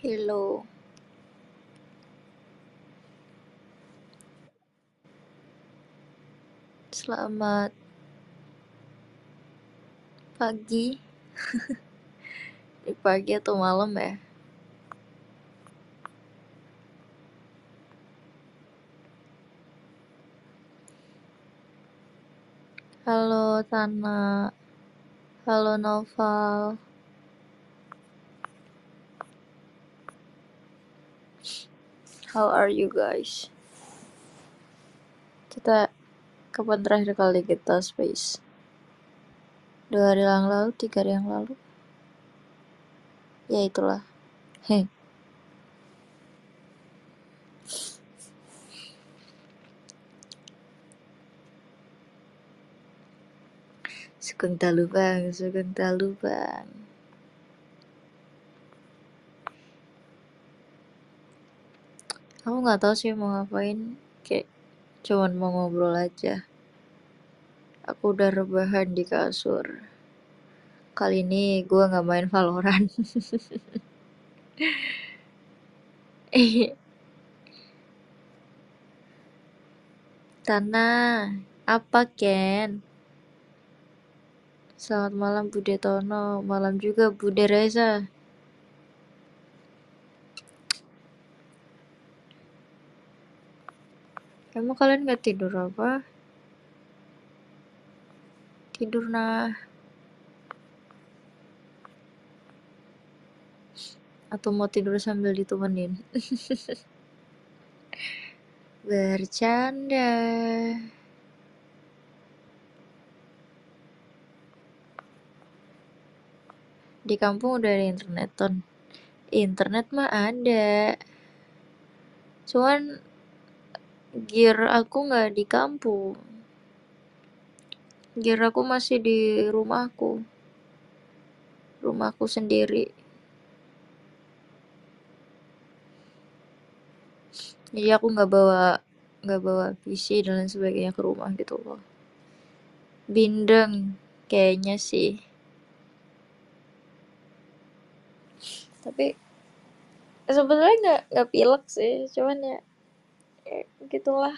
Hello, selamat pagi. Pagi atau malam ya? Halo Tana, halo Noval. How are you guys? Kita kapan terakhir kali kita space? 2 hari yang lalu, 3 hari yang lalu? Ya itulah. Heh. Sugeng dalu bang, sugeng dalu bang. Aku nggak tahu sih mau ngapain. Kayak cuman mau ngobrol aja. Aku udah rebahan di kasur. Kali ini gue nggak main Valorant. Tana, apa Ken? Selamat malam Bude Tono, malam juga Bude Reza. Emang kalian gak tidur apa? Tidur nah. Atau mau tidur sambil ditemenin? Bercanda. Di kampung udah ada internet, Ton. Internet mah ada. Cuman gear aku gak di kampung. Gear aku masih di rumahku. Rumahku sendiri. Jadi aku gak bawa PC dan lain sebagainya ke rumah gitu loh. Bindeng kayaknya sih. Tapi sebetulnya nggak pilek sih, cuman ya gitulah.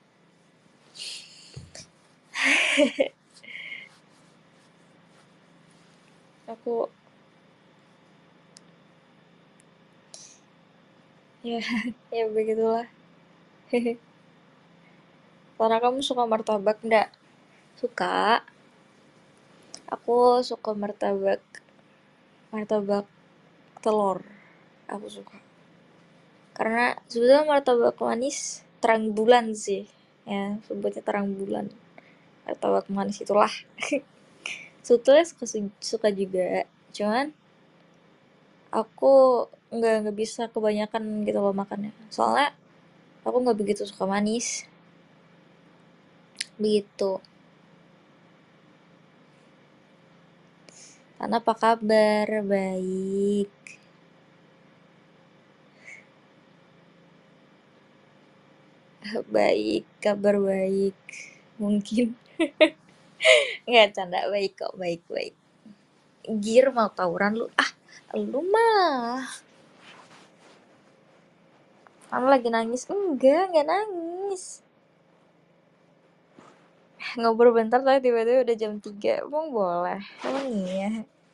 Aku ya ya begitulah. Karena kamu suka martabak nggak? Suka. Aku suka martabak telur. Aku suka. Karena sebetulnya martabak manis terang bulan sih. Ya, sebutnya terang bulan. Martabak manis itulah. Sebetulnya suka juga. Cuman aku nggak bisa kebanyakan gitu loh makannya. Soalnya aku nggak begitu suka manis. Begitu. Karena apa kabar? Baik. Baik, kabar baik. Mungkin. Nggak canda, baik kok, baik-baik. Gir mau tawuran lu. Ah, lu mah. Kamu lagi nangis? Enggak nangis. Ngobrol bentar tapi tiba-tiba udah jam 3. Emang boleh? Emang iya?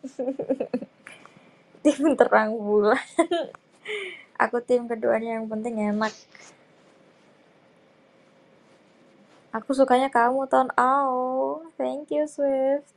Tim terang bulan. Aku tim keduanya yang penting enak. Aku sukanya kamu, Ton. Oh, thank you, Swift.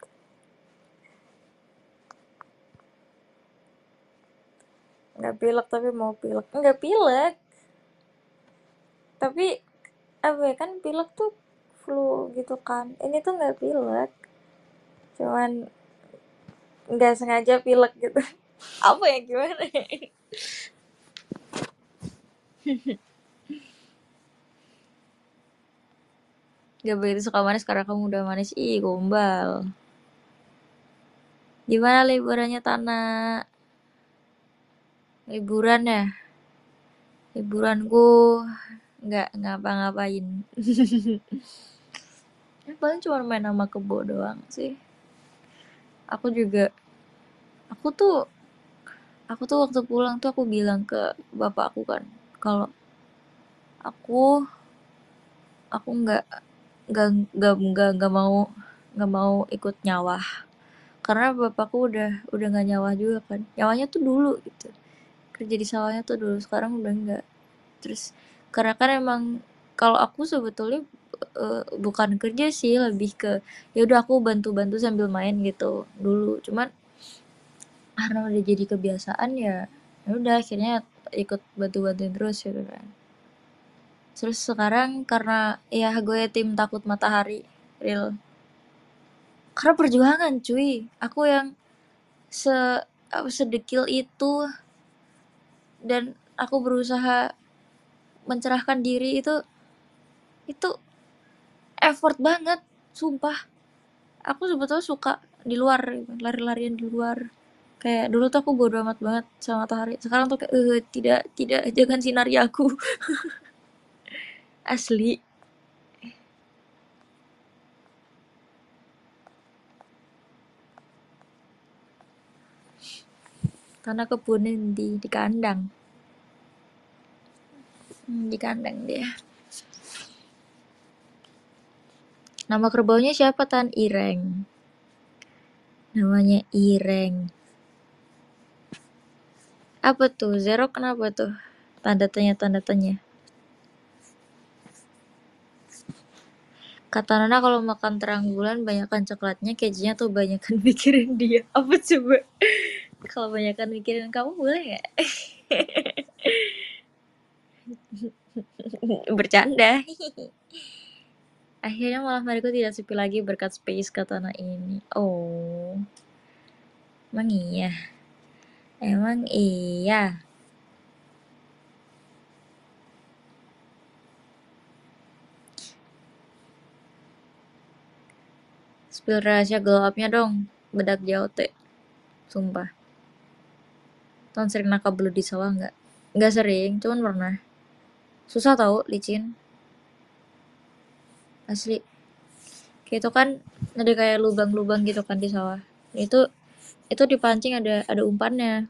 Nggak pilek tapi mau pilek. Nggak pilek. Tapi, apa ya, kan pilek tuh flu gitu kan. Ini tuh nggak pilek. Cuman nggak sengaja pilek gitu. Apa ya, gimana ya? Gak begitu suka manis karena kamu udah manis. Ih, gombal. Gimana liburannya, Tana? Liburan ya? Liburanku nggak ngapa-ngapain. Paling cuma main sama kebo doang sih. Aku tuh Aku tuh waktu pulang tuh aku bilang ke bapak aku kan, kalau aku aku nggak mau ikut nyawah, karena bapakku udah nggak nyawah juga kan, nyawanya tuh dulu gitu, kerja di sawahnya tuh dulu, sekarang udah enggak. Terus karena kan emang kalau aku sebetulnya bukan kerja sih, lebih ke ya udah aku bantu-bantu sambil main gitu dulu, cuman karena udah jadi kebiasaan ya udah akhirnya ikut bantu-bantuin terus gitu kan. Terus sekarang karena ya gue tim takut matahari real, karena perjuangan cuy, aku yang se sedekil itu, dan aku berusaha mencerahkan diri itu effort banget, sumpah. Aku sebetulnya suka di luar, lari-larian di luar. Kayak dulu tuh aku bodo amat banget sama matahari. Sekarang tuh kayak tidak tidak jangan sinari aku. Asli. Karena kebunnya di kandang. Di kandang dia. Nama kerbaunya siapa Tan? Ireng. Namanya Ireng. Apa tuh? Zero kenapa tuh? Tanda tanya. Kata Nana kalau makan terang bulan banyakkan coklatnya, kejunya tuh banyakkan mikirin dia. Apa coba? Kalau banyakkan mikirin kamu boleh nggak? Bercanda. Akhirnya malam hariku tidak sepi lagi berkat space kata Nana ini. Oh, emang iya. Emang iya. Spill rahasia glow up-nya dong. Bedak JOT. Sumpah. Ton sering nakal belut di sawah nggak? Nggak sering, cuman pernah. Susah tau, licin. Asli. Kayak itu kan ada kayak lubang-lubang gitu kan di sawah. Itu dipancing ada umpannya.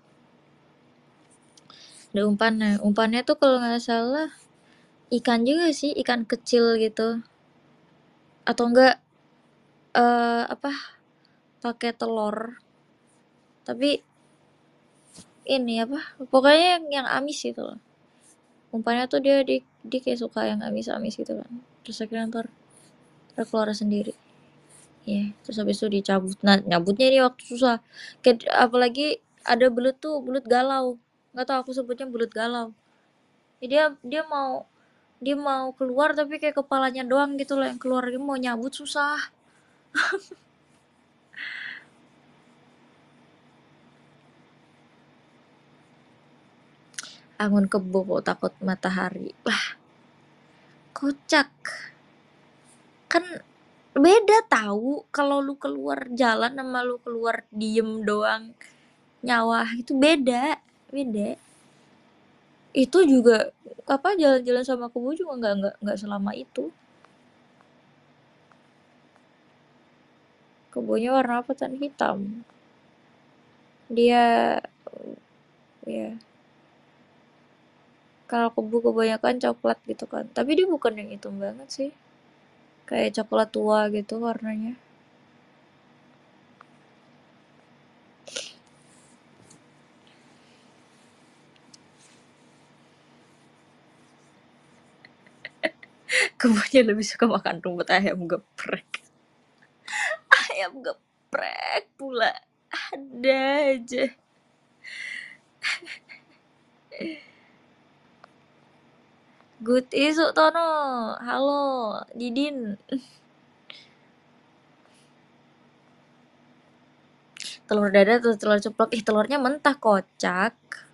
Ada umpannya. Umpannya tuh kalau nggak salah ikan juga sih, ikan kecil gitu. Atau enggak apa? Pakai telur. Tapi ini apa? Pokoknya yang amis gitu loh. Umpannya tuh dia kayak suka yang amis-amis gitu kan. Terus akhirnya ntar keluar sendiri. Ya, terus habis itu dicabut. Nah, nyabutnya ini waktu susah. Kayak apalagi ada belut tuh, belut galau. Nggak tahu aku sebutnya belut galau. Ya, dia mau keluar tapi kayak kepalanya doang gitu loh yang keluar, dia mau nyabut susah. Angun kebo takut matahari. Lah, kocak. Kan beda tahu kalau lu keluar jalan sama lu keluar diem doang nyawah, itu beda. Beda. Itu juga apa, jalan-jalan sama kebo juga nggak selama itu. Kebonya warna apa Tan? Hitam. Dia ya, kalau kebo kebanyakan coklat gitu kan. Tapi dia bukan yang hitam banget sih. Kayak coklat tua gitu warnanya. Kebonya lebih suka makan rumput ayam geprek. Ayam geprek pula. Ada aja. Good isu Tono. Halo, Didin. Telur dadar atau telur ceplok? Ih, telurnya mentah kocak.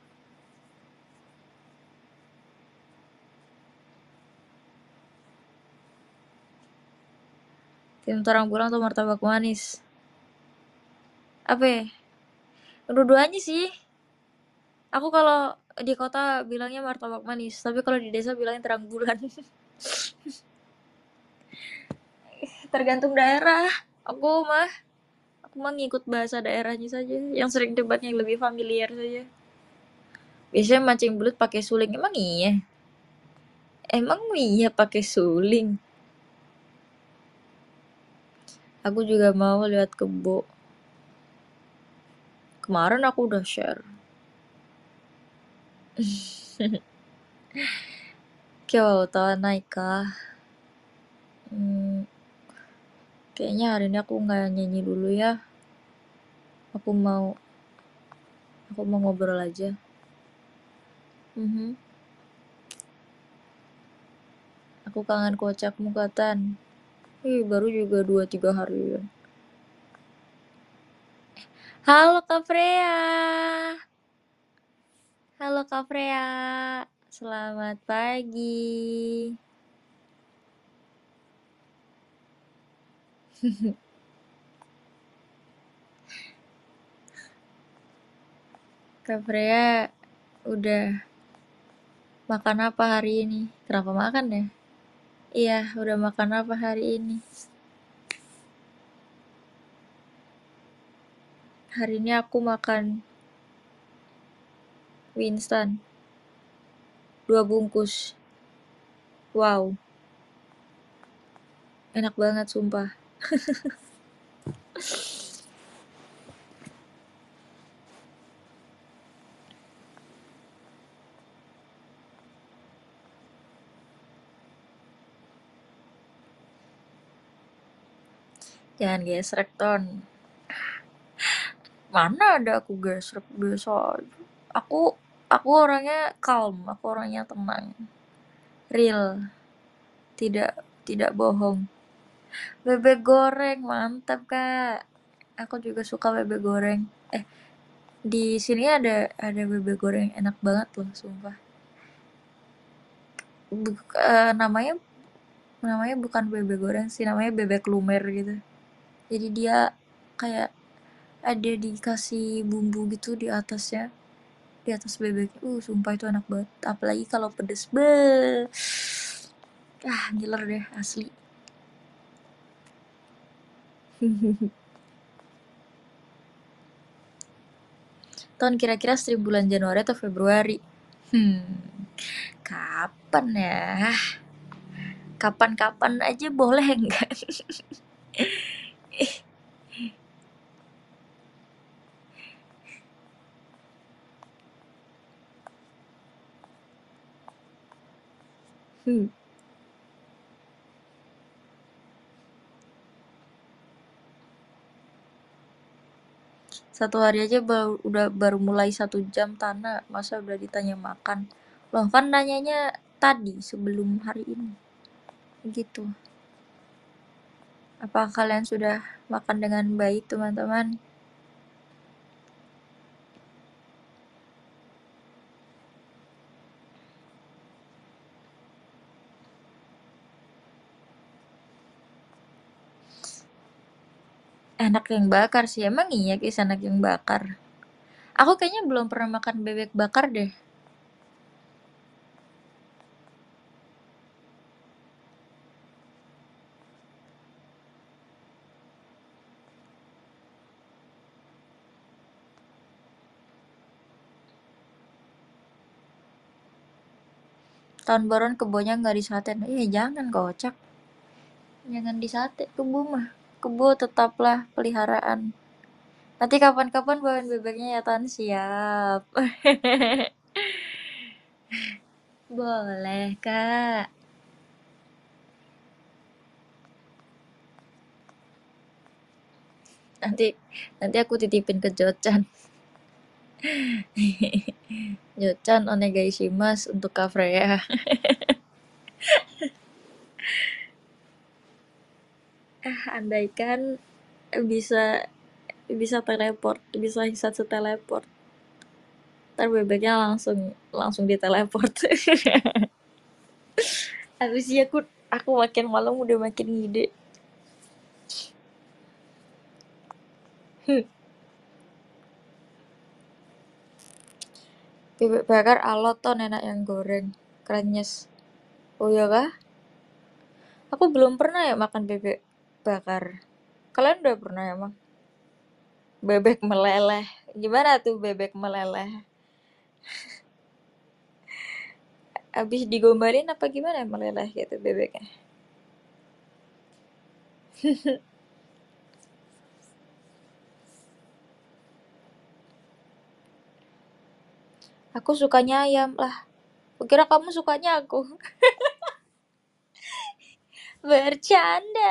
Tim torang pulang tuh martabak manis. Apa ya? Dua-duanya sih. Aku kalau di kota bilangnya martabak manis, tapi kalau di desa bilangnya terang bulan. Tergantung daerah. Aku mah ngikut bahasa daerahnya saja, yang sering debatnya lebih familiar saja. Biasanya mancing belut pakai suling. Emang iya? Emang iya pakai suling? Aku juga mau lihat kebo. Kemarin aku udah share. Kyo tahu naik kah? Kayaknya hari ini aku nggak nyanyi dulu ya. Aku mau ngobrol aja. Aku kangen kocakmu Katan. Baru juga 2-3 hari. Halo Kak Freya. Halo Kak Freya. Selamat pagi. Kak Freya udah makan apa hari ini? Kenapa makan ya? Iya, udah makan apa hari ini? Hari ini aku makan Winston 2 bungkus. Wow, enak banget sumpah. Jangan gesrek Ton. Mana ada aku gesrek, biasa aja. Aku orangnya calm, aku orangnya tenang. Real. Tidak bohong. Bebek goreng mantap Kak. Aku juga suka bebek goreng. Di sini ada bebek goreng enak banget loh sumpah. Namanya bukan bebek goreng sih, namanya bebek lumer gitu. Jadi dia kayak ada dikasih bumbu gitu di atasnya, di atas bebeknya. Sumpah itu enak banget. Apalagi kalau pedes. Ngiler deh asli. Tahun kira-kira stream bulan Januari atau Februari? Kapan ya? Kapan-kapan aja boleh enggak? Satu hari aja baru mulai 1 jam Tana, masa udah ditanya makan? Loh kan nanyanya tadi sebelum hari ini. Gitu. Apa kalian sudah makan dengan baik teman-teman? Enak yang bakar sih, emang iya guys enak yang bakar. Aku kayaknya belum pernah makan bebek bakar deh. Tahun baruan kebonya nggak disate. Jangan kocak. Jangan disate kebo mah. Kebo tetaplah peliharaan. Nanti kapan-kapan bawain bebeknya ya Tan, siap. Boleh Kak. Nanti aku titipin ke Jocan. Jocan onegaishimasu untuk Kak Freya. Andaikan bisa teleport, bisa hisatsu teleport. Ntar bebeknya langsung diteleport. Habis sih aku makin malam udah makin ngide. Bebek bakar alot ton enak yang goreng. Krenyes. Oh iya kah? Aku belum pernah ya makan bebek bakar. Kalian udah pernah emang? Bebek meleleh. Gimana tuh bebek meleleh? Abis digombalin apa gimana meleleh gitu bebeknya? Aku sukanya ayam lah. Kukira kamu sukanya aku. Bercanda.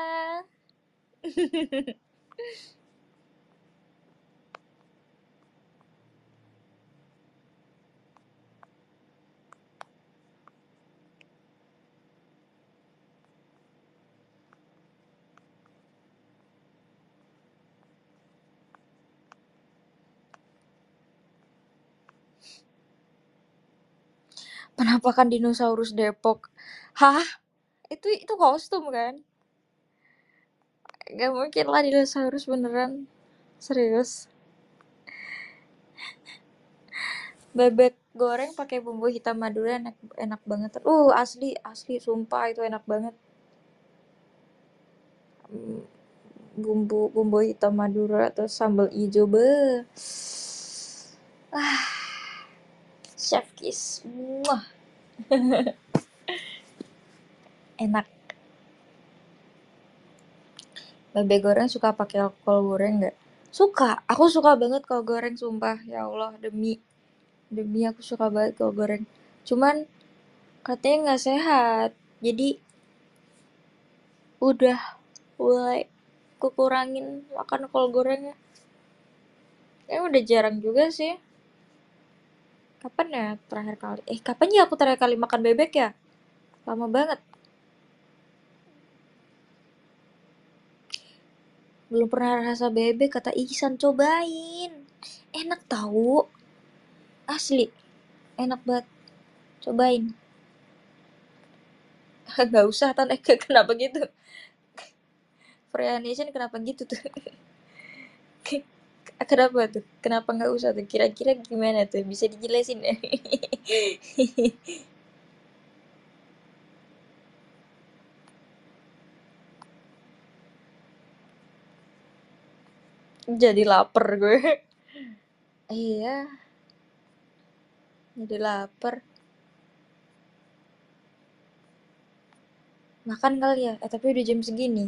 Penampakan dinosaurus Depok. Hah? Itu kostum kan? Gak mungkin lah dinosaurus beneran. Serius. Bebek goreng pakai bumbu hitam Madura enak, enak banget. Asli asli sumpah itu enak banget. Mm, bumbu bumbu hitam Madura atau sambal ijo be. Ah, chef kiss. Muah, enak. Bebek goreng suka pakai alkohol goreng nggak? Suka. Aku suka banget kalau goreng sumpah. Ya Allah, demi demi aku suka banget kalau goreng. Cuman katanya nggak sehat. Jadi udah mulai kukurangin makan kol gorengnya. Udah jarang juga sih. Kapan ya terakhir kali? Kapan ya aku terakhir kali makan bebek ya? Lama banget. Belum pernah rasa bebek kata Ihsan, cobain. Enak tahu. Asli, enak banget. Cobain. Gak usah Tan, kenapa gitu? Freyanation kenapa gitu tuh? Kenapa tuh? Kenapa nggak usah tuh? Kira-kira gimana tuh? Bisa dijelasin ya? Jadi lapar gue. Iya, jadi lapar. Makan kali ya? Tapi udah jam segini.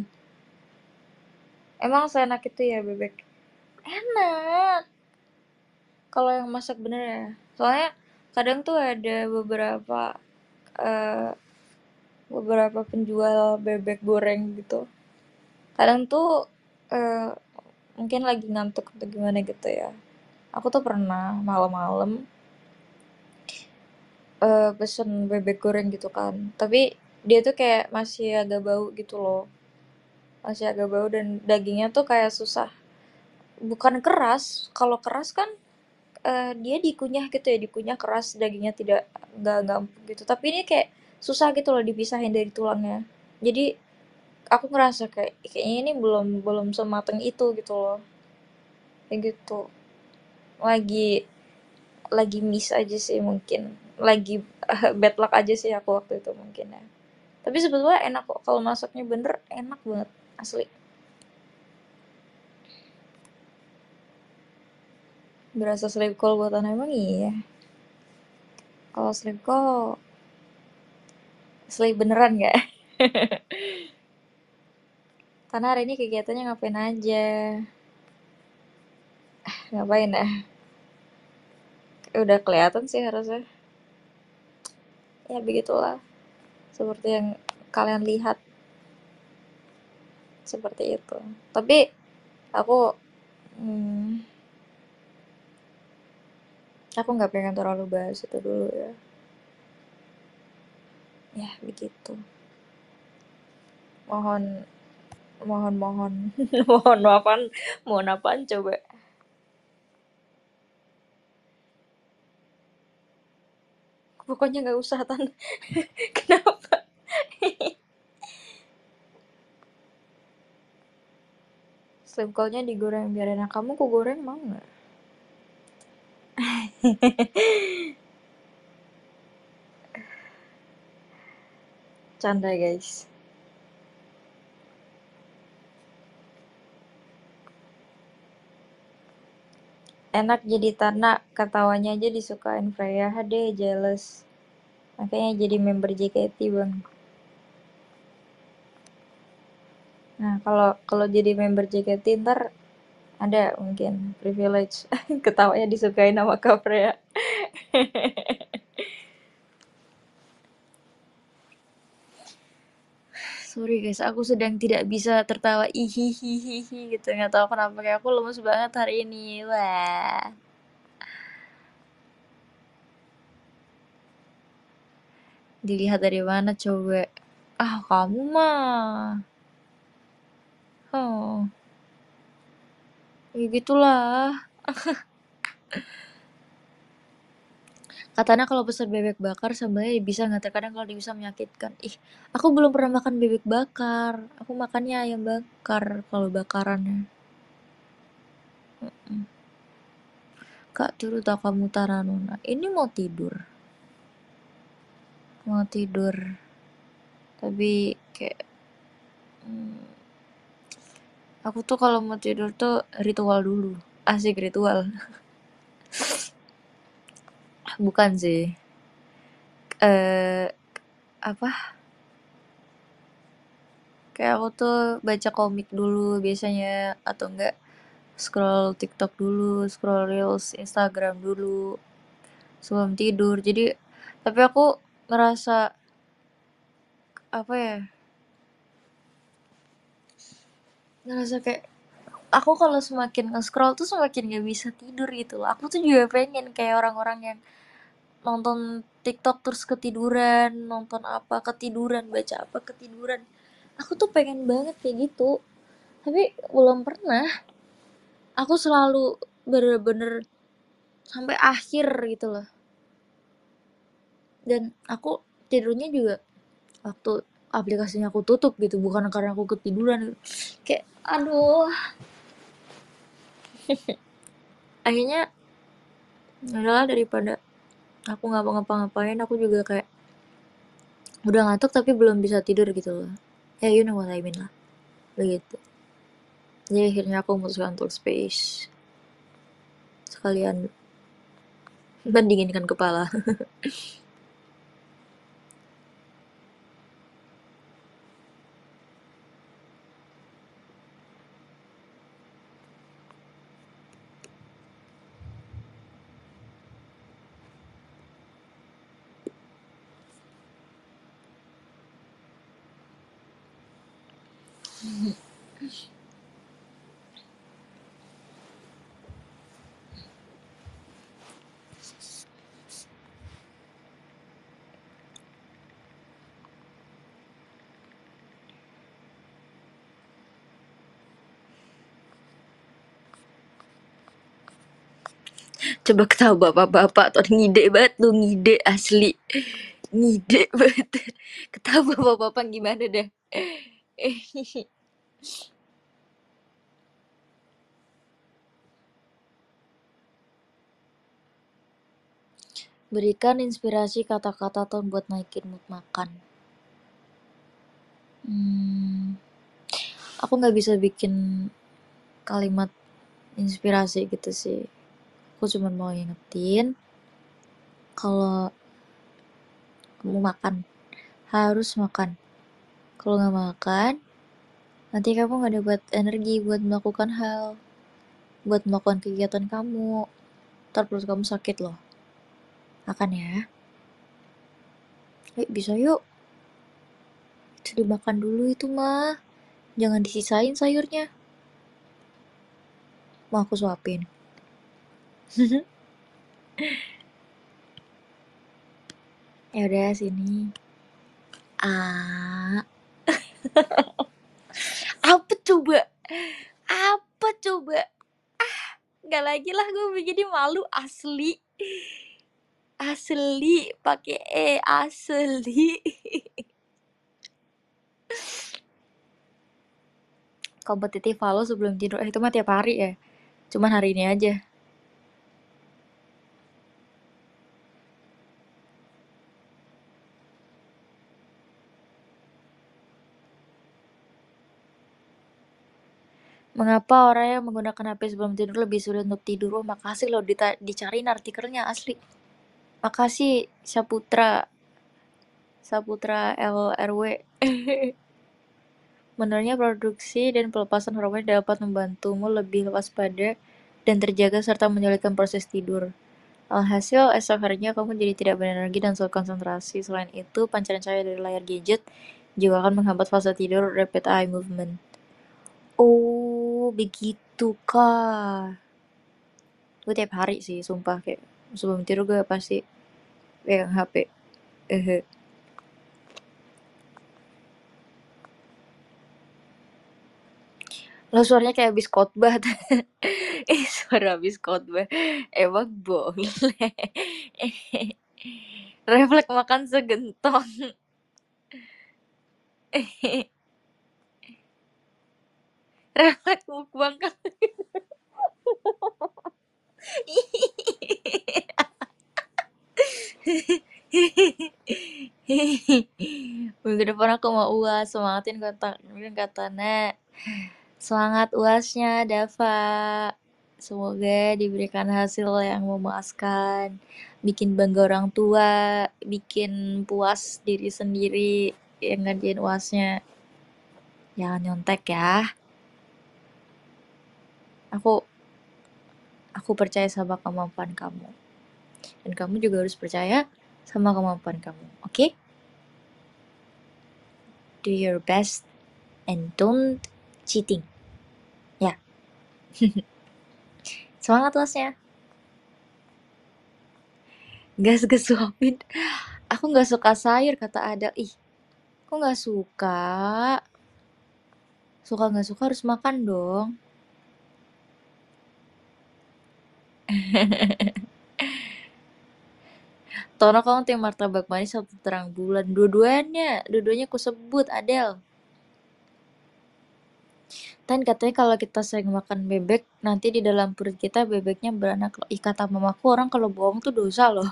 Emang seenak itu ya bebek? Enak. Kalau yang masak bener ya. Soalnya kadang tuh ada eh, beberapa penjual bebek goreng gitu. Kadang tuh eh, mungkin lagi ngantuk atau gimana gitu ya. Aku tuh pernah malam-malam pesen bebek goreng gitu kan. Tapi dia tuh kayak masih agak bau gitu loh. Masih agak bau dan dagingnya tuh kayak susah. Bukan keras. Kalau keras kan dia dikunyah gitu ya, dikunyah keras, dagingnya nggak empuk gitu. Tapi ini kayak susah gitu loh dipisahin dari tulangnya. Jadi aku ngerasa kayaknya ini belum belum semateng itu gitu loh. Kayak gitu. Lagi lagi miss aja sih mungkin. Lagi bad luck aja sih aku waktu itu mungkin ya. Tapi sebetulnya enak kok kalau masaknya bener, enak banget asli. Berasa sleep call buatan emang iya. Kalau sleep call sleep beneran nggak? Karena hari ini kegiatannya ngapain aja? Ngapain ya? Udah kelihatan sih harusnya. Ya begitulah. Seperti yang kalian lihat. Seperti itu. Tapi aku hmm, aku nggak pengen terlalu bahas itu dulu ya. Ya begitu. Mohon mohon mohon apaan? Mohon apaan coba? Pokoknya nggak usah Tan. Kenapa? Sleep callnya digoreng biar enak. Kamu ku goreng mau nggak? Canda guys. Enak jadi Tana, ketawanya aja disukain Freya. Hade jealous. Makanya jadi member JKT, Bang. Nah, kalau jadi member JKT ntar ada mungkin privilege ketawanya disukain sama Kak Freya. Sorry guys, aku sedang tidak bisa tertawa ihihihihi gitu. Nggak tahu kenapa kayak aku lemes banget hari ini. Wah. Dilihat dari mana coba? Ah, kamu mah. Oh, ya gitulah. Katanya kalau pesan bebek bakar sambalnya bisa nggak? Terkadang kalau bisa menyakitkan. Ih, aku belum pernah makan bebek bakar. Aku makannya ayam bakar kalau bakarannya. Kak Turu tak kamu taranuna. Ini mau tidur. Mau tidur. Tapi kayak aku tuh kalau mau tidur tuh ritual dulu. Asik ritual. Bukan sih. Eh apa? Kayak aku tuh baca komik dulu biasanya atau enggak scroll TikTok dulu, scroll Reels Instagram dulu sebelum tidur. Jadi tapi aku ngerasa apa ya? Ngerasa kayak aku kalau semakin nge-scroll tuh semakin gak bisa tidur gitu loh. Aku tuh juga pengen kayak orang-orang yang nonton TikTok terus ketiduran, nonton apa ketiduran, baca apa ketiduran. Aku tuh pengen banget kayak gitu. Tapi belum pernah. Aku selalu bener-bener sampai akhir gitu loh. Dan aku tidurnya juga waktu aplikasinya aku tutup gitu, bukan karena aku ketiduran gitu. Kayak aduh, akhirnya adalah daripada aku nggak mau ngapa-ngapain, aku juga kayak udah ngantuk tapi belum bisa tidur gitu loh. Ya you know what I mean lah, begitu. Jadi akhirnya aku memutuskan untuk space, sekalian mendinginkan kepala. Coba ketawa bapak-bapak tuh ngide banget lu, ngide asli, ngide banget. Ketawa bapak-bapak gimana dah. Berikan inspirasi kata-kata ton buat naikin mood makan. Aku nggak bisa bikin kalimat inspirasi gitu sih. Aku cuma mau ingetin kalau kamu makan, harus makan. Kalau nggak makan, nanti kamu nggak dapat energi buat melakukan hal, buat melakukan kegiatan kamu. Ntar perut kamu sakit loh. Makan ya. Bisa yuk. Itu dimakan dulu itu mah. Jangan disisain sayurnya. Mau aku suapin. Ya udah sini. Ah, apa coba? Apa coba? Nggak lagi lah gue begini, malu asli. Asli pakai asli. Kompetitif halo sebelum tidur. Itu mah tiap hari ya. Cuman hari ini aja. Mengapa orang yang menggunakan HP sebelum tidur lebih sulit untuk tidur? Oh, makasih loh dicariin artikelnya asli. Makasih Saputra. Saputra LRW. Menurutnya produksi dan pelepasan hormon dapat membantumu lebih waspada dan terjaga serta menyulitkan proses tidur. Alhasil, esok harinya kamu jadi tidak berenergi dan sulit konsentrasi. Selain itu, pancaran cahaya dari layar gadget juga akan menghambat fase tidur rapid eye movement. Oh, begitu kah? Gue tiap hari sih, sumpah. Kayak sebelum tidur gue pasti pegang HP. Lo suaranya kayak habis khotbah. Suara habis khotbah. Emang boleh. Refleks makan segentong. Refleks mukbang kan. Minggu depan aku mau UAS, semangatin kata semangat UASnya Dava, semoga diberikan hasil yang memuaskan, bikin bangga orang tua, bikin puas diri sendiri yang ngerjain UASnya. Jangan nyontek ya. Aku percaya sama kemampuan kamu, dan kamu juga harus percaya sama kemampuan kamu, oke? Do your best and don't cheating. Ya. Semangat UASnya. Gas suapin. Aku gak suka sayur, kata Adel. Ih, kok gak suka? Suka gak suka harus makan dong. Tono kamu tim martabak manis atau terang bulan? Dua-duanya aku sebut, Adel. Kan katanya kalau kita sering makan bebek, nanti di dalam perut kita bebeknya beranak. Ih, kata mamaku orang kalau bohong tuh dosa loh.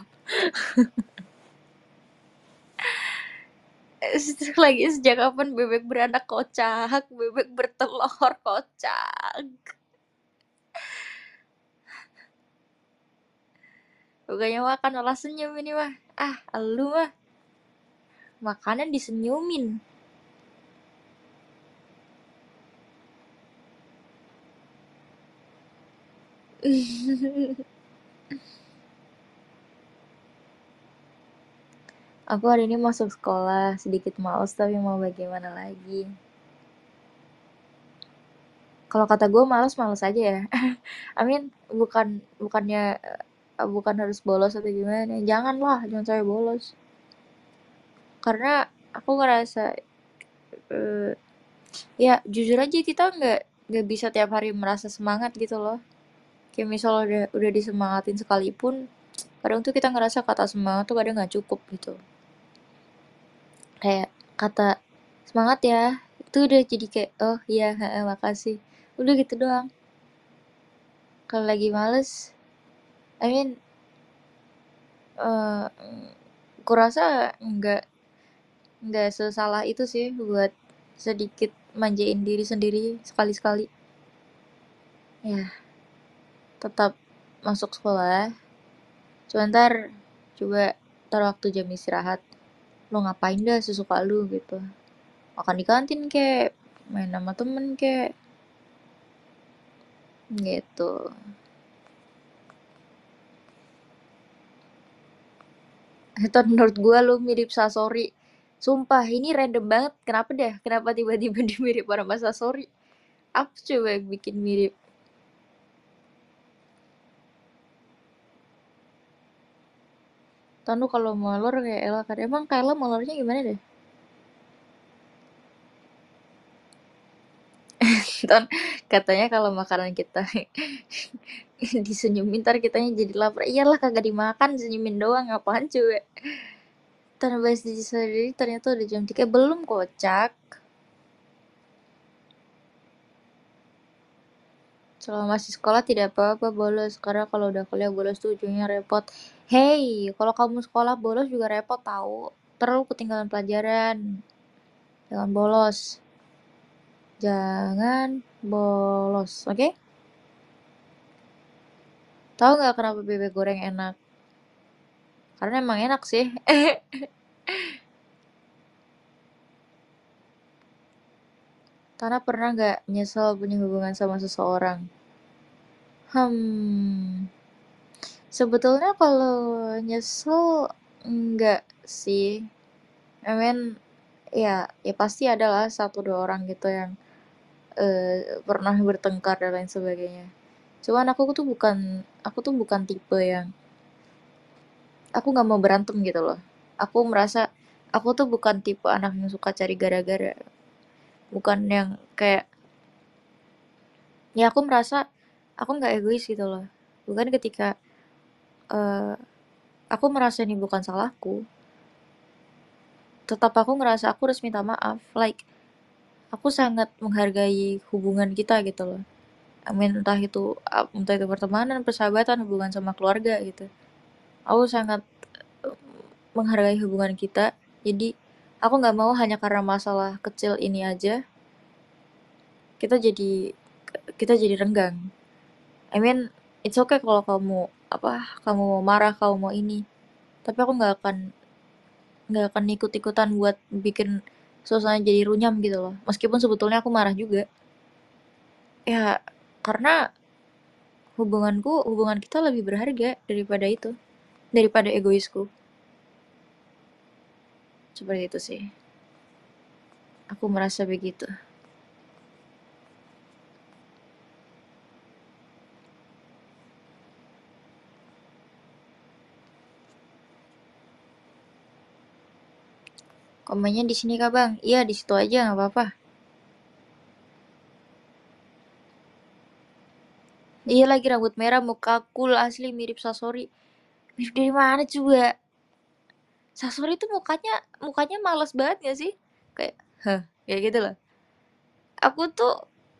Lagi sejak kapan bebek beranak kocak, bebek bertelur kocak. Bukannya makan malah senyum ini mah. Elu mah. Makanan disenyumin. Aku hari ini masuk sekolah, sedikit males tapi mau bagaimana lagi. Kalau kata gue males aja ya. Bukan harus bolos atau gimana. Jangan sampai bolos. Karena aku ngerasa ya jujur aja kita nggak bisa tiap hari merasa semangat gitu loh. Kayak misal udah disemangatin sekalipun, kadang tuh kita ngerasa kata semangat tuh kadang nggak cukup gitu. Kayak kata semangat ya, itu udah jadi kayak oh iya makasih, udah gitu doang. Kalau lagi males, I mean uh, kurasa nggak sesalah itu sih buat sedikit manjain diri sendiri sekali-sekali. Ya, tetap masuk sekolah. Sebentar, ntar waktu jam istirahat, lo ngapain dah sesuka lu gitu. Makan di kantin kek, main sama temen kek, gitu. Itu menurut gue lu mirip Sasori. Sumpah, ini random banget. Kenapa tiba-tiba dimirip sama Sasori? Apa coba yang bikin mirip? Tanu kalau molor kayak Ella kan. Emang Kayla molornya gimana deh? Ton, katanya kalau makanan kita disenyumin ntar kitanya jadi lapar. Iyalah kagak dimakan, senyumin doang, apaan coba. Tanpa bahas diri sendiri ternyata udah jam 3. Belum kocak. Selama masih sekolah tidak apa-apa bolos, karena kalau udah kuliah bolos tuh ujungnya repot. Hey, kalau kamu sekolah bolos juga repot tahu. Terlalu ketinggalan pelajaran. Jangan bolos. Jangan bolos, oke? Okay? Tahu nggak kenapa bebek goreng enak? Karena emang enak sih. Tana pernah nggak nyesel punya hubungan sama seseorang? Hmm, sebetulnya kalau nyesel enggak sih. I mean, ya pasti adalah satu dua orang gitu yang pernah bertengkar dan lain sebagainya. Cuman aku tuh bukan tipe yang aku nggak mau berantem gitu loh. Aku merasa aku tuh bukan tipe anak yang suka cari gara-gara. Bukan yang kayak ya aku merasa aku nggak egois gitu loh. Bukan ketika eh, aku merasa ini bukan salahku, tetap aku ngerasa aku harus minta maaf. Like aku sangat menghargai hubungan kita gitu loh. I mean, entah itu pertemanan, persahabatan, hubungan sama keluarga gitu. Aku sangat eh, menghargai hubungan kita. Jadi aku nggak mau hanya karena masalah kecil ini aja kita jadi kita jadi renggang. I mean, it's okay kalau kamu mau marah, kamu mau ini. Tapi aku nggak akan ikut-ikutan buat bikin suasana jadi runyam gitu loh. Meskipun sebetulnya aku marah juga. Ya, karena hubungan kita lebih berharga daripada itu, daripada egoisku. Seperti itu sih. Aku merasa begitu. Komennya di sini kak bang? Iya di situ aja nggak apa-apa. Iya lagi rambut merah, muka cool asli mirip Sasori. Mirip dari mana coba? Sasori tuh mukanya mukanya males banget gak sih? Kayak, hah, kayak gitu loh. Aku tuh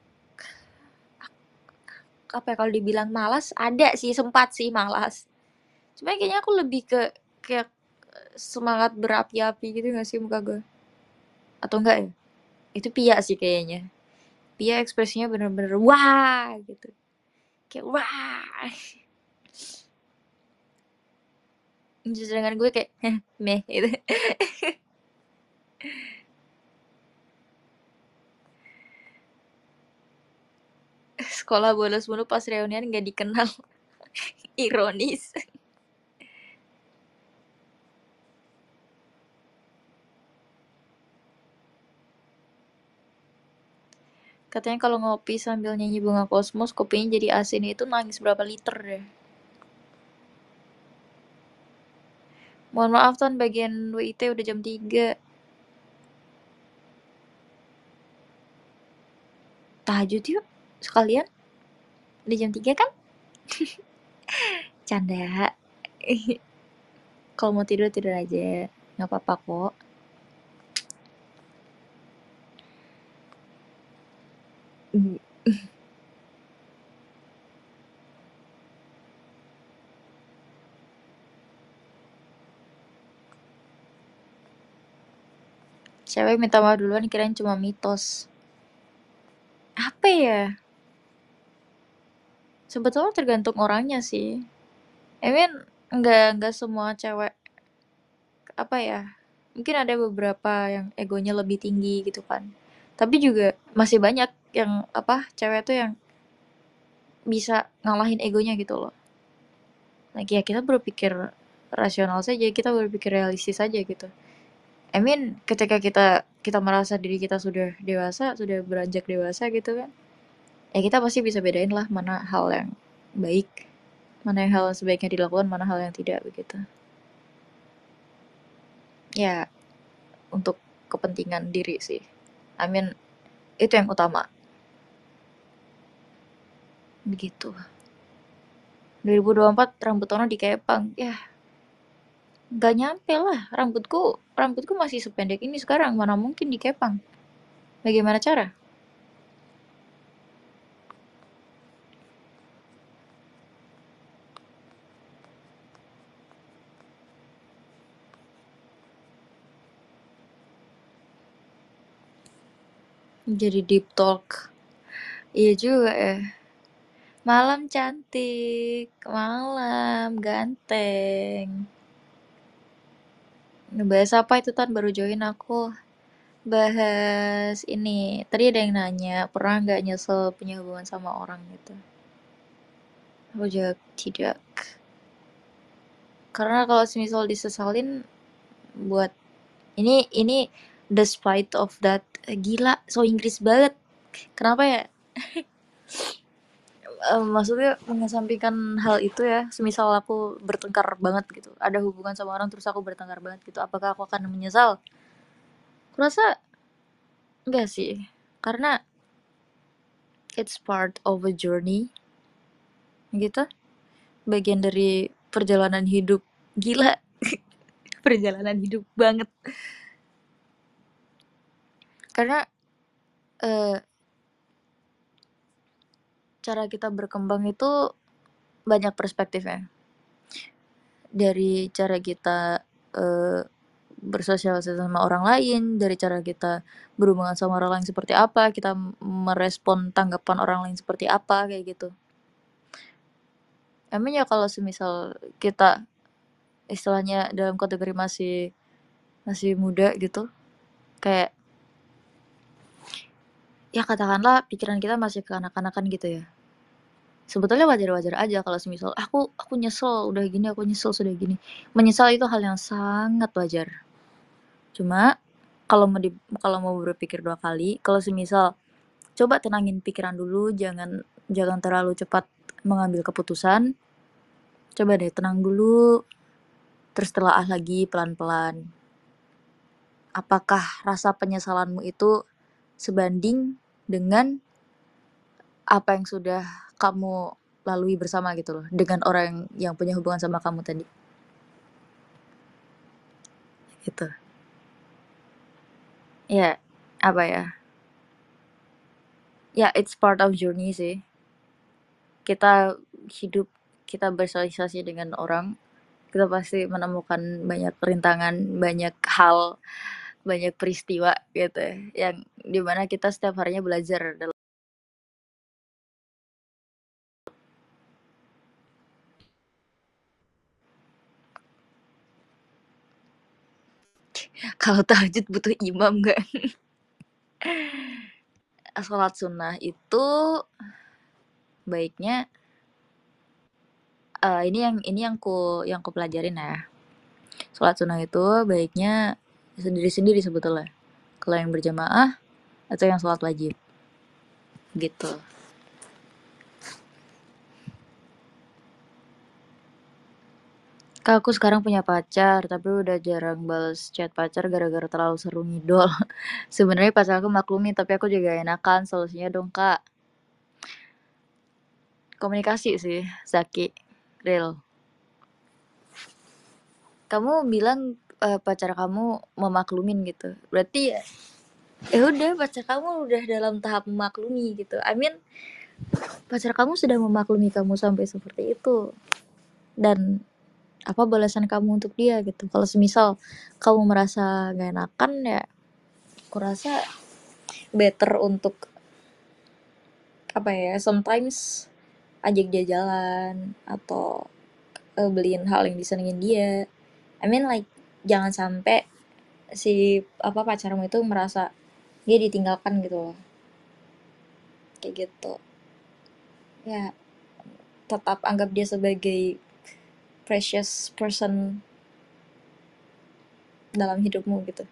apa ya, kalau dibilang malas ada sih, sempat sih malas. Cuma kayaknya aku lebih ke kayak semangat berapi-api gitu gak sih muka gue? Atau enggak ya? Itu Pia sih kayaknya. Pia ekspresinya bener-bener wah gitu. Kayak wah. Sedangkan gue kayak heh, meh gitu. Sekolah bolos mulu pas reunian gak dikenal. Ironis. Katanya kalau ngopi sambil nyanyi Bunga Kosmos, kopinya jadi asin. Itu nangis berapa liter deh. Mohon maaf Tan, bagian WIT udah jam 3. Tahajud yuk, sekalian. Udah jam 3 kan? Canda. Kalau mau tidur, tidur aja. Nggak apa-apa kok. Cewek minta maaf duluan kirain cuma mitos. Apa ya? Sebetulnya tergantung orangnya sih. I mean, nggak semua cewek apa ya? Mungkin ada beberapa yang egonya lebih tinggi gitu kan. Tapi juga masih banyak yang cewek tuh yang bisa ngalahin egonya gitu loh. Nah, ya kita berpikir rasional saja, kita berpikir realistis saja gitu. I mean, ketika kita kita merasa diri kita sudah dewasa, sudah beranjak dewasa gitu kan. Ya kita pasti bisa bedain lah mana hal yang baik, mana yang hal yang sebaiknya dilakukan, mana hal yang tidak begitu. Ya, untuk kepentingan diri sih. I mean, itu yang utama. Begitu. 2024 rambut Tono dikepang. Ya, nggak nyampe lah. Rambutku masih sependek ini sekarang. Mana mungkin dikepang. Bagaimana cara? Jadi deep talk. Iya juga ya. Malam cantik, malam ganteng. Ngebahas apa itu Tan? Baru join aku. bahas ini. Tadi ada yang nanya, pernah nggak nyesel punya hubungan sama orang gitu? Aku jawab tidak. Karena kalau semisal disesalin buat ini despite of that, gila so Inggris banget. Kenapa ya? Maksudnya mengesampingkan hal itu ya, semisal aku bertengkar banget gitu, ada hubungan sama orang terus aku bertengkar banget gitu, apakah aku akan menyesal? Aku rasa enggak sih, karena it's part of a journey gitu, bagian dari perjalanan hidup. Gila, perjalanan hidup banget. Karena eh, cara kita berkembang itu banyak perspektifnya. Dari cara kita eh, bersosialisasi sama orang lain, dari cara kita berhubungan sama orang lain seperti apa, kita merespon tanggapan orang lain seperti apa, kayak gitu. Emang ya kalau semisal kita istilahnya dalam kategori masih masih muda gitu, kayak ya katakanlah pikiran kita masih kekanak-kanakan gitu ya. Sebetulnya wajar-wajar aja kalau semisal aku nyesel udah gini, aku nyesel sudah gini. Menyesal itu hal yang sangat wajar. Cuma kalau mau berpikir dua kali, kalau semisal coba tenangin pikiran dulu, jangan jangan terlalu cepat mengambil keputusan. Coba deh tenang dulu, terus telaah lagi pelan-pelan. Apakah rasa penyesalanmu itu sebanding dengan apa yang sudah kamu lalui bersama gitu loh, dengan orang yang punya hubungan sama kamu tadi, gitu. Ya, apa ya? Ya, it's part of journey sih. Kita hidup, kita bersosialisasi dengan orang, kita pasti menemukan banyak rintangan, banyak hal, banyak peristiwa gitu ya, yang dimana kita setiap harinya belajar dalam. Kalau tahajud butuh imam nggak? Sholat sunnah itu baiknya ini yang ku pelajarin ya. Sholat sunnah itu baiknya sendiri-sendiri sebetulnya. Kalau yang berjamaah atau yang sholat wajib gitu. Kak, aku sekarang punya pacar, tapi udah jarang balas chat pacar gara-gara terlalu seru ngidol. Sebenarnya pacar aku maklumi, tapi aku juga enakan. Solusinya dong, Kak. Komunikasi sih, Zaki. Real. Kamu bilang pacar kamu memaklumin gitu. Berarti ya udah pacar kamu udah dalam tahap memaklumi gitu. I mean, pacar kamu sudah memaklumi kamu sampai seperti itu. Dan apa balasan kamu untuk dia gitu. Kalau semisal kamu merasa gak enakan ya, aku rasa better untuk apa ya, sometimes ajak dia jalan atau beliin hal yang disenengin dia. I mean like jangan sampai si apa pacarmu itu merasa dia ditinggalkan gitu loh, kayak gitu ya. Tetap anggap dia sebagai precious person dalam hidupmu gitu,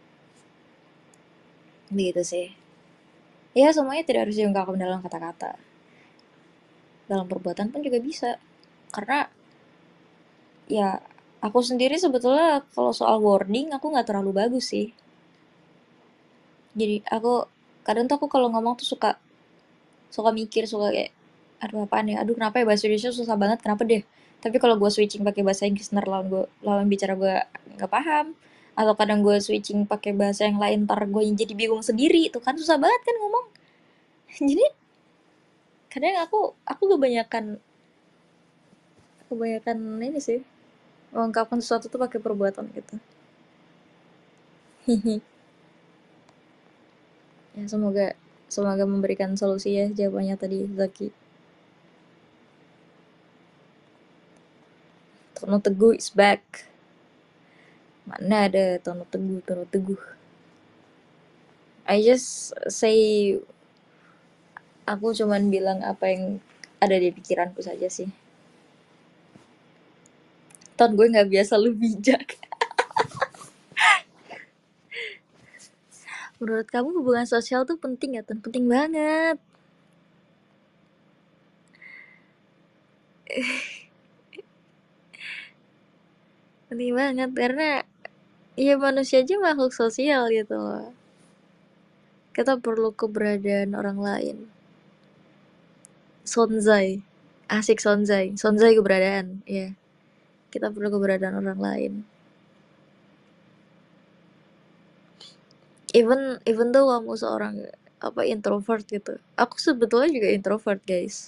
begitu sih. Ya semuanya tidak harus diungkapkan dalam kata-kata, dalam perbuatan pun juga bisa. Karena ya aku sendiri sebetulnya kalau soal wording aku nggak terlalu bagus sih. Jadi aku kadang tuh aku kalau ngomong tuh suka suka mikir, suka kayak aduh apaan ya, aduh kenapa ya bahasa Indonesia susah banget, kenapa deh. Tapi kalau gue switching pakai bahasa Inggris ntar lawan bicara gue nggak paham, atau kadang gue switching pakai bahasa yang lain ntar gue jadi bingung sendiri, itu kan susah banget kan ngomong. Jadi kadang aku kebanyakan kebanyakan ini sih mengungkapkan sesuatu tuh pakai perbuatan gitu. Ya semoga semoga memberikan solusi ya jawabannya tadi Zaki. Tono Teguh is back. Mana ada Tono Teguh, Tono Teguh. I just say, aku cuman bilang apa yang ada di pikiranku saja sih. Ton, gue nggak biasa lu bijak. Menurut kamu hubungan sosial tuh penting gak, Ton? Penting banget. Penting banget karena ya manusia aja makhluk sosial gitu loh. Kita perlu keberadaan orang lain. Sonzai. Asik sonzai. Sonzai keberadaan. Ya, kita perlu keberadaan orang lain. Even though kamu seorang apa introvert gitu. Aku sebetulnya juga introvert, guys.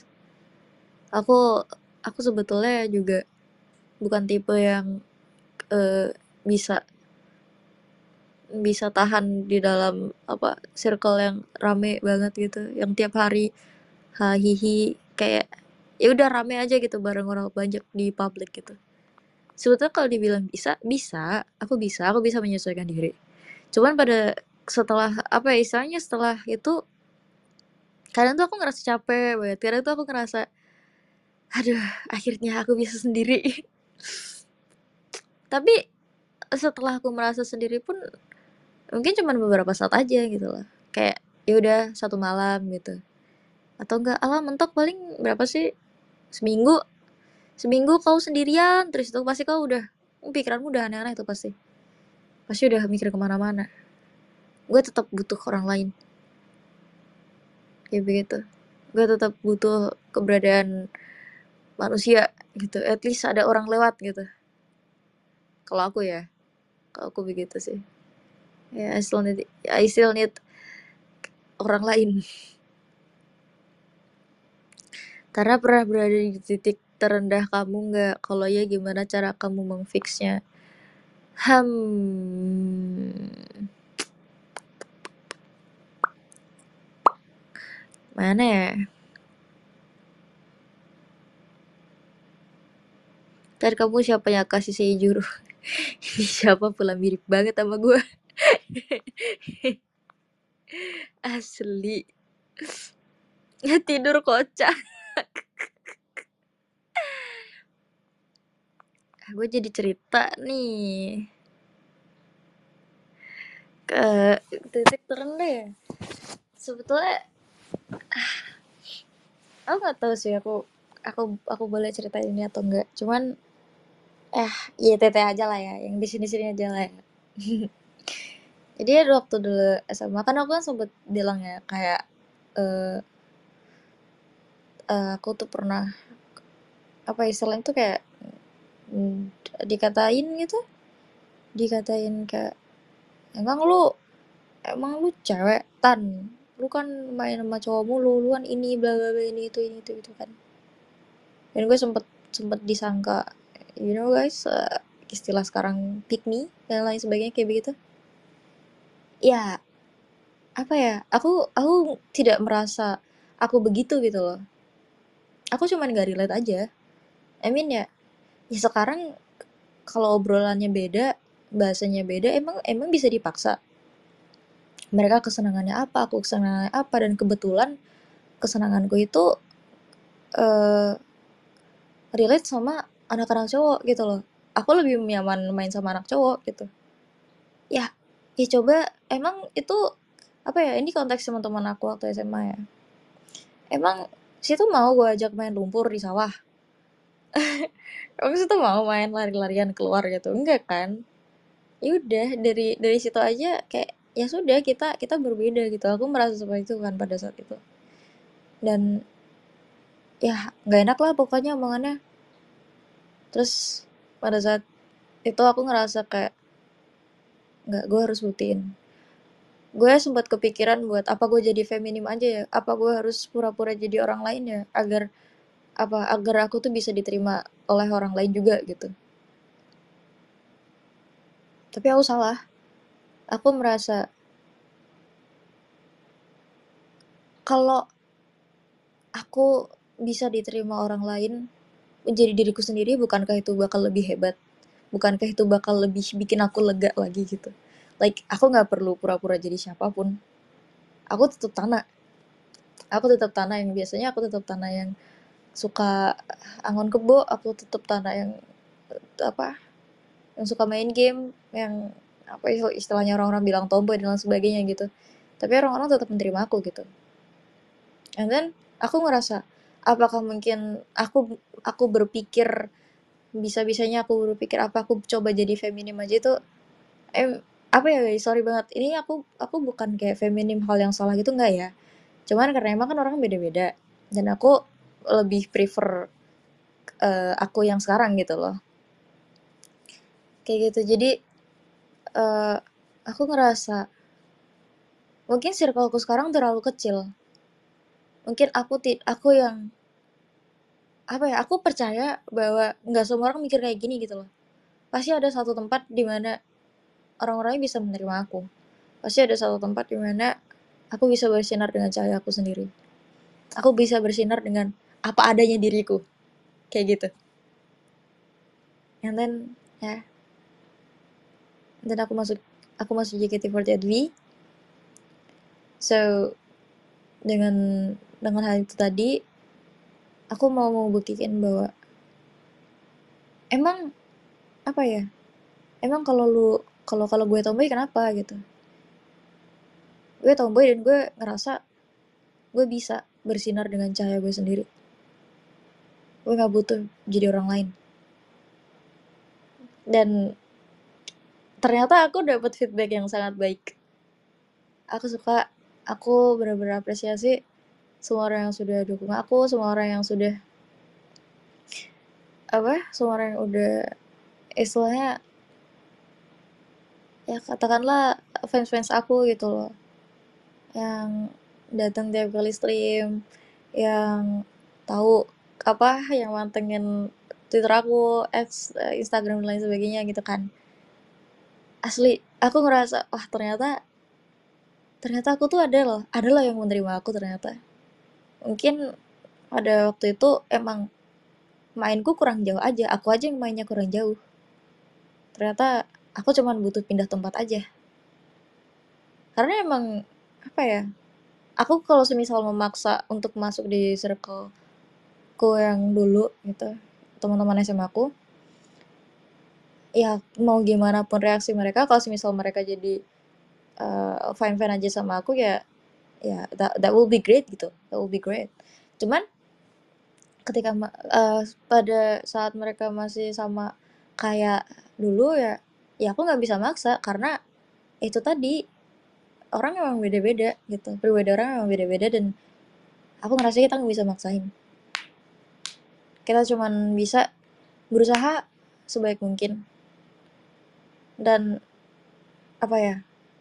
Aku sebetulnya juga bukan tipe yang bisa bisa tahan di dalam apa circle yang rame banget gitu, yang tiap hari hahihi kayak ya udah rame aja gitu bareng orang banyak di publik gitu. Sebetulnya kalau dibilang aku bisa menyesuaikan diri. Cuman pada setelah apa ya istilahnya setelah itu kadang tuh aku ngerasa capek banget. Kadang tuh aku ngerasa aduh akhirnya aku bisa sendiri. Tapi setelah aku merasa sendiri pun mungkin cuma beberapa saat aja gitu loh. Kayak ya udah satu malam gitu. Atau enggak alah mentok paling berapa sih? Seminggu. Seminggu kau sendirian terus itu pasti kau udah pikiranmu udah aneh-aneh tuh pasti. Pasti udah mikir kemana-mana. Gue tetap butuh orang lain. Kayak begitu. Gue tetap butuh keberadaan manusia gitu. At least ada orang lewat gitu. Kalau aku ya. Kalau aku begitu sih. Ya, I still need orang lain. Karena pernah berada di titik terendah kamu nggak? Kalau ya gimana cara kamu memfixnya? Mana ya? Ntar kamu siapa yang kasih saya juru? Ini siapa pula mirip banget sama gue. Asli. Tidur kocak. Gue jadi cerita nih. Ke titik terendah ya. Sebetulnya aku nggak tahu sih aku boleh cerita ini atau enggak. Cuman iya tete aja lah ya, yang di sini-sini aja lah ya. Jadi waktu dulu SMA kan aku kan sempet bilang ya kayak aku tuh pernah apa istilahnya tuh kayak dikatain gitu, dikatain kayak emang lu cewek tan, lu kan main sama cowok mulu, lu kan ini bla bla bla ini itu gitu kan. Dan gue sempet sempet disangka, you know guys, istilah sekarang pick me dan lain sebagainya kayak begitu. Ya apa ya, aku tidak merasa aku begitu gitu loh. Aku cuman gak relate aja. I mean ya sekarang kalau obrolannya beda, bahasanya beda, emang emang bisa dipaksa. Mereka kesenangannya apa, aku kesenangannya apa, dan kebetulan kesenanganku itu eh relate sama anak-anak cowok gitu loh. Aku lebih nyaman main sama anak cowok gitu. Ya, ya coba emang itu apa ya? Ini konteks teman-teman aku waktu SMA ya. Emang situ mau gue ajak main lumpur di sawah. Emang situ mau main lari-larian keluar gitu. Enggak kan? Ya udah dari situ aja kayak ya sudah kita kita berbeda gitu. Aku merasa seperti itu kan pada saat itu. Dan ya nggak enak lah pokoknya omongannya. Terus pada saat itu aku ngerasa kayak nggak, gue harus buktiin. Gue sempat kepikiran buat apa gue jadi feminim aja ya, apa gue harus pura-pura jadi orang lain ya agar agar aku tuh bisa diterima oleh orang lain juga gitu. Tapi aku salah. Aku merasa kalau aku bisa diterima orang lain menjadi diriku sendiri, bukankah itu bakal lebih hebat? Bukankah itu bakal lebih bikin aku lega lagi gitu? Like aku nggak perlu pura-pura jadi siapapun. aku tetap tanah yang biasanya aku tetap tanah yang suka angon kebo, aku tetap tanah yang apa yang suka main game, yang apa istilahnya orang-orang bilang tomboy dan lain sebagainya gitu. Tapi orang-orang tetap menerima aku gitu. And then aku ngerasa apakah mungkin aku berpikir bisa-bisanya aku berpikir apa aku coba jadi feminim aja itu apa ya guys, sorry banget. Ini aku bukan kayak feminim hal yang salah gitu enggak ya. Cuman karena emang kan orang beda-beda dan aku lebih prefer aku yang sekarang gitu loh. Kayak gitu. Jadi eh aku ngerasa mungkin circleku sekarang terlalu kecil. Mungkin aku yang apa ya? Aku percaya bahwa nggak semua orang mikir kayak gini gitu loh. Pasti ada satu tempat di mana orang-orangnya bisa menerima aku. Pasti ada satu tempat di mana aku bisa bersinar dengan cahaya aku sendiri. Aku bisa bersinar dengan apa adanya diriku. Kayak gitu. And then ya, dan aku masuk JKT48V. So dengan hal itu tadi, aku mau buktikan bahwa emang apa ya? Emang kalau gue tomboy kenapa gitu? Gue tomboy dan gue ngerasa gue bisa bersinar dengan cahaya gue sendiri. Gue nggak butuh jadi orang lain. Dan ternyata aku dapat feedback yang sangat baik. Aku benar-benar apresiasi semua orang yang sudah dukung aku, semua orang yang udah istilahnya ya katakanlah fans-fans aku gitu loh. Yang datang tiap kali stream, yang tahu yang mantengin Twitter aku, Instagram dan lain sebagainya gitu kan. Asli, aku ngerasa wah ternyata aku tuh adalah yang menerima aku ternyata. Mungkin pada waktu itu emang mainku kurang jauh aja, aku aja yang mainnya kurang jauh. Ternyata aku cuman butuh pindah tempat aja. Karena emang apa ya? Aku kalau semisal memaksa untuk masuk di circleku yang dulu gitu, teman-teman SMA aku, ya mau gimana pun reaksi mereka kalau semisal mereka jadi fine-fine aja sama aku ya that will be great gitu. That will be great. Cuman ketika pada saat mereka masih sama kayak dulu ya aku nggak bisa maksa karena itu tadi orang emang beda-beda gitu, pribadi orang emang beda-beda dan aku ngerasa kita nggak bisa maksain, kita cuman bisa berusaha sebaik mungkin. Dan apa ya,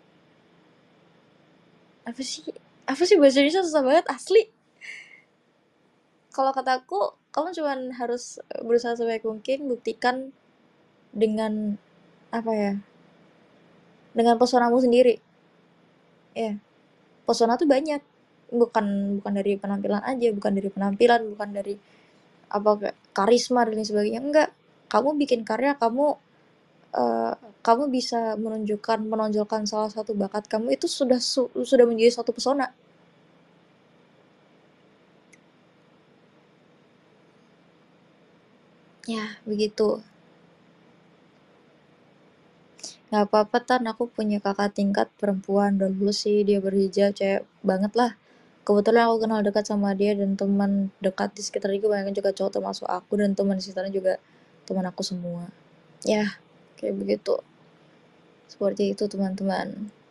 apa sih bahasa Indonesia susah banget asli. Kalau kataku kamu cuman harus berusaha sebaik mungkin, buktikan dengan apa ya, dengan pesonamu sendiri ya. Pesona tuh banyak, bukan bukan dari penampilan aja, bukan dari karisma dan lain sebagainya, enggak. Kamu bikin karya, eh, kamu bisa menonjolkan salah satu bakat kamu, itu sudah menjadi satu pesona. Ya begitu. Nggak apa-apa Tan, aku punya kakak tingkat perempuan, udah lulus sih, dia berhijab, cewek banget lah. Kebetulan aku kenal dekat sama dia dan teman dekat di sekitar juga banyak juga cowok termasuk aku, dan teman di sekitarnya juga teman aku semua. Ya, kayak begitu. Seperti itu teman-teman.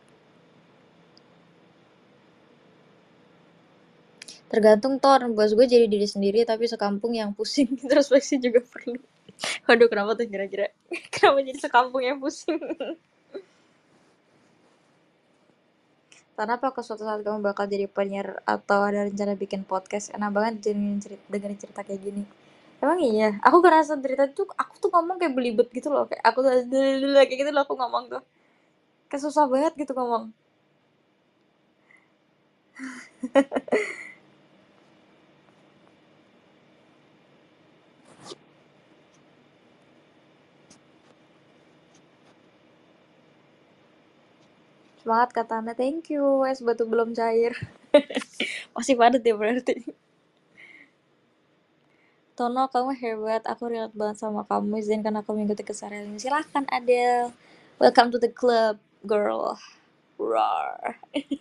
Tergantung Ton, bos gue jadi diri sendiri tapi sekampung yang pusing. Introspeksi juga perlu. Waduh, kenapa tuh kira-kira? Kenapa jadi sekampung yang pusing? Karena apa ke suatu saat kamu bakal jadi penyiar atau ada rencana bikin podcast? Enak banget dengerin cerita kayak gini. Emang iya, aku ngerasa cerita tuh aku tuh ngomong kayak belibet gitu loh, kayak aku tuh kayak gitu loh aku ngomong tuh. Kayak susah banget gitu ngomong. Semangat katanya, thank you. Es batu belum cair. Masih padat ya berarti. Tono, kamu hebat. Aku relate banget sama kamu. Izinkan aku mengikuti keseharian. Silahkan, Adele. Welcome to the club, girl. Roar.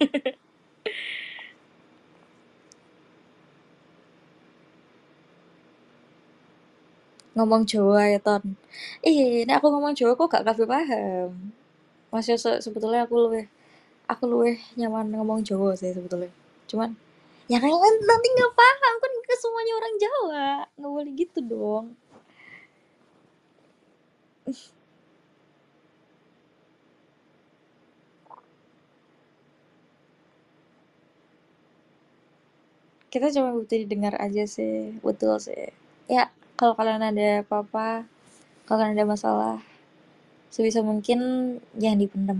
Ngomong Jawa ya, Ton. Ini aku ngomong Jawa kok gak kabeh paham. Masih sebetulnya aku luweh nyaman ngomong Jawa sih sebetulnya. Cuman yang lain nanti nggak paham kan, ke semuanya orang Jawa, nggak boleh gitu dong. Kita cuma butuh didengar aja sih, betul sih. Ya, kalau kalian ada apa-apa, kalau kalian ada masalah, sebisa mungkin jangan dipendam.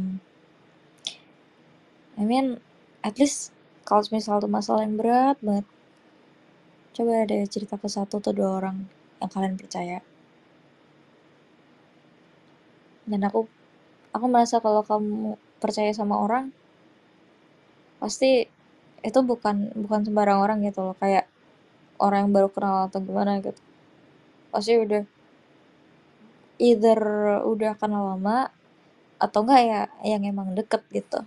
I mean, at least kalau misal tuh masalah yang berat banget, coba deh cerita ke satu atau dua orang yang kalian percaya. Dan aku merasa kalau kamu percaya sama orang, pasti itu bukan bukan sembarang orang gitu loh, kayak orang yang baru kenal atau gimana gitu. Pasti udah either udah kenal lama atau enggak ya yang emang deket gitu.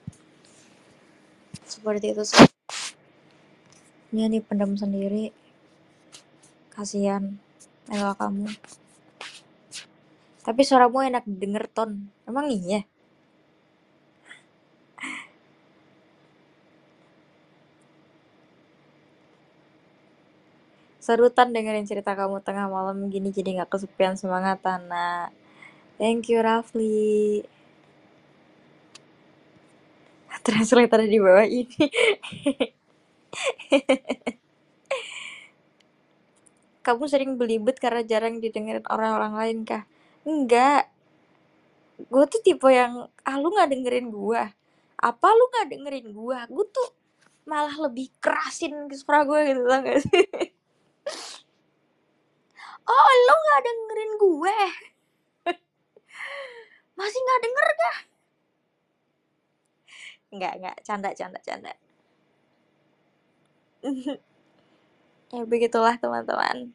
Seperti itu sih. Dia dipendam sendiri, kasihan Ella kamu. Tapi suaramu enak denger, Ton. Emang iya? Serutan dengerin cerita kamu tengah malam gini, jadi gak kesepian semangat, Tana. Thank you, Rafli. Translator di bawah ini. Kamu sering belibet karena jarang didengerin orang-orang lain kah? Enggak. Gue tuh tipe yang, lu gak dengerin gue? Apa lu gak dengerin gue? Gue tuh malah lebih kerasin suara gue gitu, tau gak sih? Oh, lu gak dengerin gue? Masih gak denger kah? Enggak, canda. Ya begitulah teman-teman.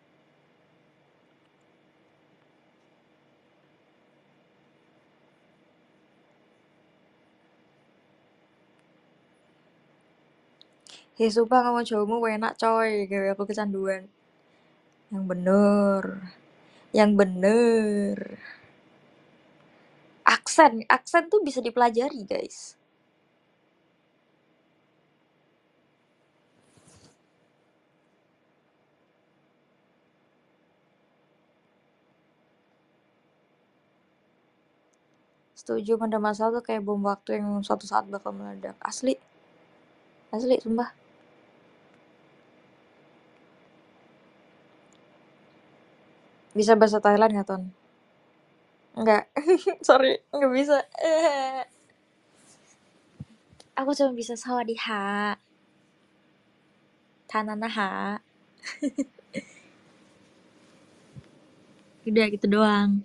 Ya sumpah ngomong Jawamu enak coy, kayak aku kecanduan. Yang bener. Yang bener. Aksen tuh bisa dipelajari, guys. Setuju, pada masalah tuh kayak bom waktu yang suatu saat bakal meledak. Asli, sumpah. Bisa bahasa Thailand gak, Ton? Enggak. Sorry, enggak bisa. Aku cuma bisa sawadiha. Tananaha. Udah gitu doang.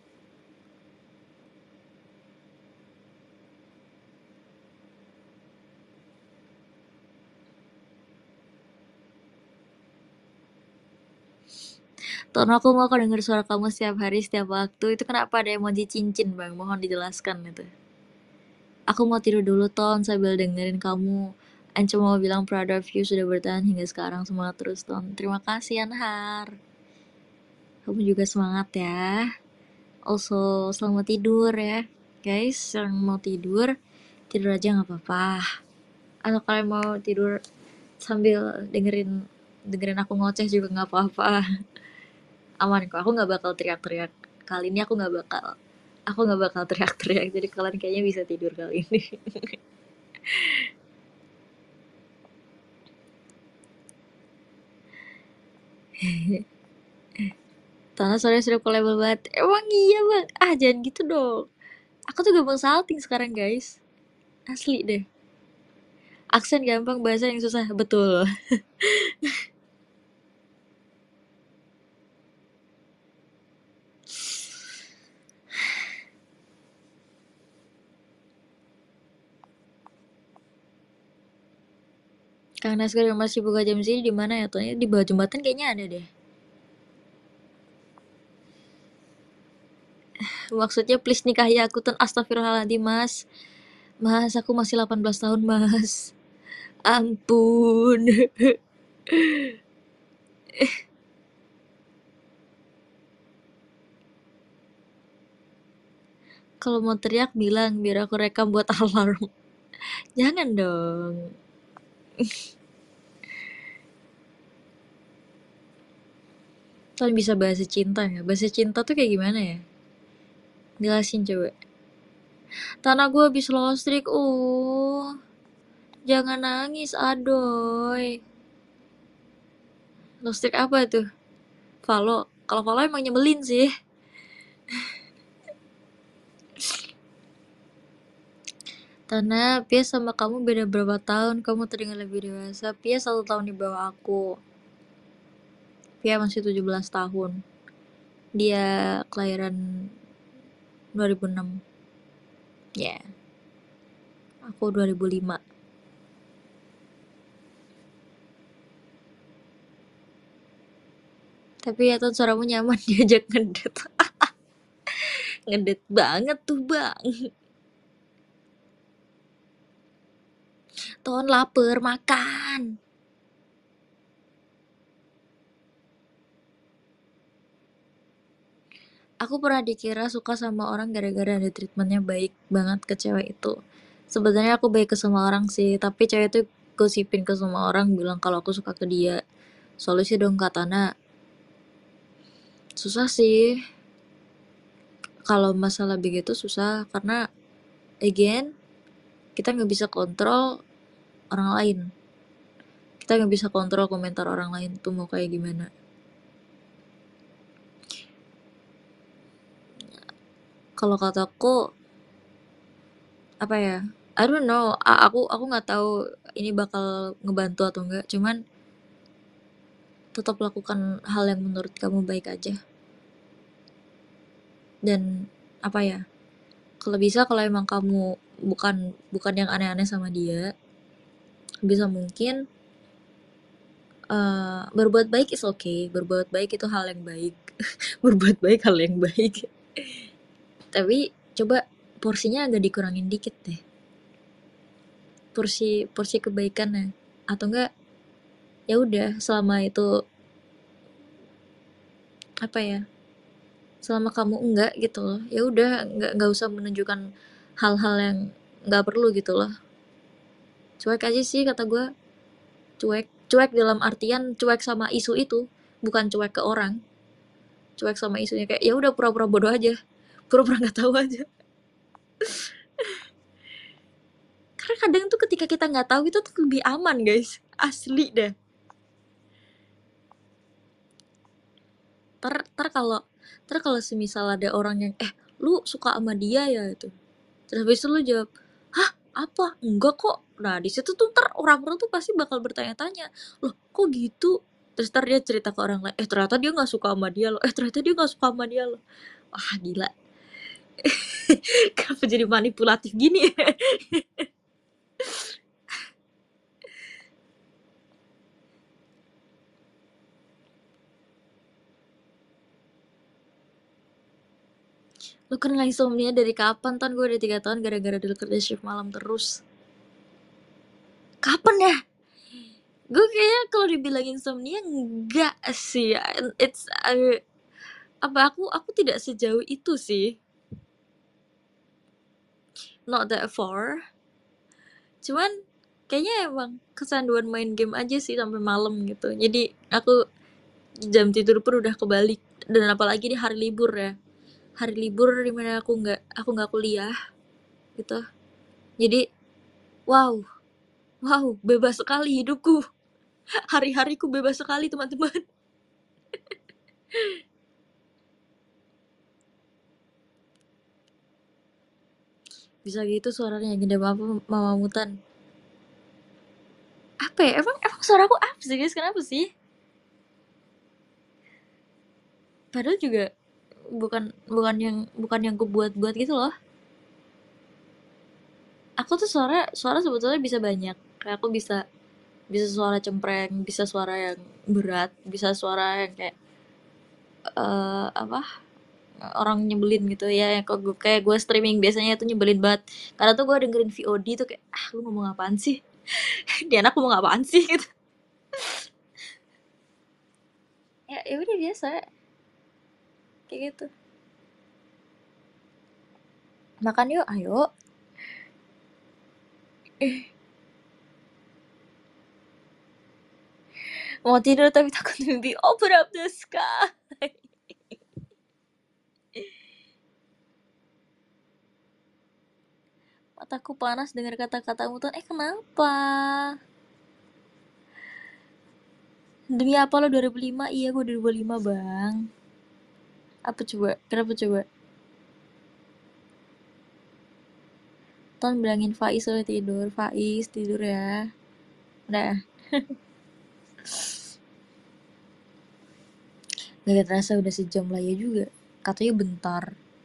Ton, aku mau denger suara kamu setiap hari, setiap waktu. Itu kenapa ada emoji cincin, Bang? Mohon dijelaskan itu. Aku mau tidur dulu, Ton, sambil dengerin kamu. Ance mau bilang proud of you sudah bertahan hingga sekarang. Semangat terus, Ton. Terima kasih, Anhar. Kamu juga semangat ya. Also, selamat tidur ya. Guys, yang mau tidur, tidur aja gak apa-apa. Atau kalian mau tidur sambil dengerin aku ngoceh juga gak apa-apa. Aman kok, aku gak bakal teriak-teriak. Kali ini aku gak bakal teriak-teriak. Jadi kalian kayaknya bisa tidur kali ini. Tanah sore sudah label banget. Emang iya, Bang? Jangan gitu dong. Aku tuh gampang salting sekarang, guys. Asli deh. Aksen gampang, bahasa yang susah. Betul. Karena sekarang masih buka jam sini di mana ya tuh? Di bawah jembatan kayaknya ada deh. Maksudnya please nikahi aku tuh, astagfirullahaladzim mas. Mas, aku masih 18 tahun mas. Ampun. Kalau mau teriak bilang biar aku rekam buat alarm. Jangan dong. Kalian bisa bahasa cinta ya? Bahasa cinta tuh kayak gimana ya? Jelasin coba. Tanah gue habis lostrik. Jangan nangis, adoy. Lostrik apa tuh? Valo. Kalau Valo emang nyebelin sih. Tanah, Pia sama kamu beda berapa tahun? Kamu terdengar lebih dewasa. Pia 1 tahun di bawah aku. Pia masih 17 tahun. Dia kelahiran 2006. Ya, yeah. Aku 2005. Tapi ya tuh suaramu nyaman diajak ngedet. Ngedet banget tuh bang. Ton lapar, makan. Aku pernah dikira suka sama orang gara-gara ada treatmentnya baik banget ke cewek itu. Sebenarnya aku baik ke semua orang sih, tapi cewek itu gosipin ke semua orang bilang kalau aku suka ke dia. Solusi dong katana. Susah sih. Kalau masalah begitu susah karena again kita nggak bisa kontrol orang lain. Kita nggak bisa kontrol komentar orang lain tuh mau kayak gimana. Kalau kataku apa ya? I don't know. Aku nggak tahu ini bakal ngebantu atau enggak. Cuman tetap lakukan hal yang menurut kamu baik aja. Dan apa ya? Kalau bisa kalau emang kamu bukan yang aneh-aneh sama dia, bisa mungkin berbuat baik is okay. Berbuat baik itu hal yang baik. Berbuat baik hal yang baik. Tapi coba porsinya agak dikurangin dikit deh. Porsi kebaikannya. Atau enggak ya udah selama itu apa ya? Selama kamu enggak gitu loh. Ya udah enggak usah menunjukkan hal-hal yang enggak perlu gitu loh. Cuek aja sih kata gue. Cuek dalam artian cuek sama isu itu, bukan cuek ke orang. Cuek sama isunya kayak ya udah pura-pura bodoh aja. Pura-pura nggak tahu aja. Karena kadang tuh ketika kita nggak tahu itu tuh lebih aman guys, asli deh. Ter semisal ada orang yang lu suka sama dia ya itu, terus habis itu lu jawab hah apa enggak kok, nah di situ tuh orang-orang tuh pasti bakal bertanya-tanya loh kok gitu, terus dia cerita ke orang lain ternyata dia nggak suka sama dia loh, ternyata dia nggak suka sama dia loh. Wah gila. Kenapa jadi manipulatif gini ya? Lu kan nggak insomnia dari kapan? Gue udah 3 tahun gara-gara dulu kerja shift malam terus. Kapan ya? Gue kayaknya kalau dibilang insomnia enggak sih. It's apa aku tidak sejauh itu sih. Not that far. Cuman kayaknya emang kecanduan main game aja sih sampai malam gitu. Jadi aku jam tidur pun udah kebalik, dan apalagi di hari libur ya. Hari libur dimana aku nggak kuliah gitu. Jadi wow, bebas sekali hidupku. Hari-hariku bebas sekali teman-teman. Bisa gitu suaranya gede apa mama mutan. Apa ya? Emang suaraku apa sih guys? Kenapa sih? Padahal juga bukan yang gue buat-buat gitu loh. Aku tuh suara sebetulnya bisa banyak. Kayak aku bisa bisa suara cempreng, bisa suara yang berat, bisa suara yang kayak apa, orang nyebelin gitu ya, yang kayak gue streaming biasanya itu nyebelin banget, karena tuh gue dengerin VOD tuh kayak, ah lu ngomong apaan sih, dia anak ngomong apaan sih gitu. Ya udah biasa kayak gitu. Makan yuk, ayo. Mau tidur tapi takut mimpi. Open up the sky. Mataku panas dengar kata-katamu tuh. Kenapa? Demi apa lo 2005? Iya gue 2005 bang. Apa coba? Kenapa coba? Ton bilangin Faiz udah tidur. Faiz tidur ya. Udah. Gak terasa udah sejam lah ya juga. Katanya bentar.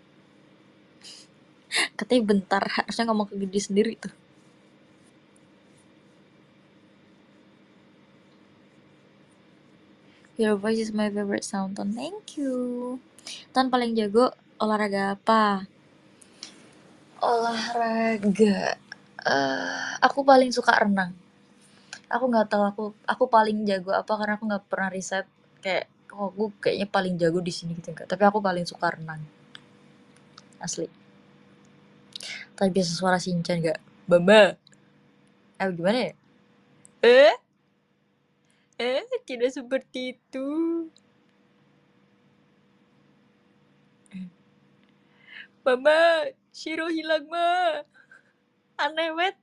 Katanya bentar. Harusnya ngomong ke diri sendiri tuh. Your voice is my favorite sound, Ton. Thank you. Ton paling jago olahraga apa? Olahraga. Aku paling suka renang. Aku nggak tahu aku paling jago apa karena aku nggak pernah riset kayak aku kayaknya paling jago di sini gitu enggak. Tapi aku paling suka renang. Asli. Tapi biasa suara Shinchan enggak? Bamba. Gimana ya? Eh? Tidak seperti itu. Mama, Shiro hilang, Ma. Aneh banget.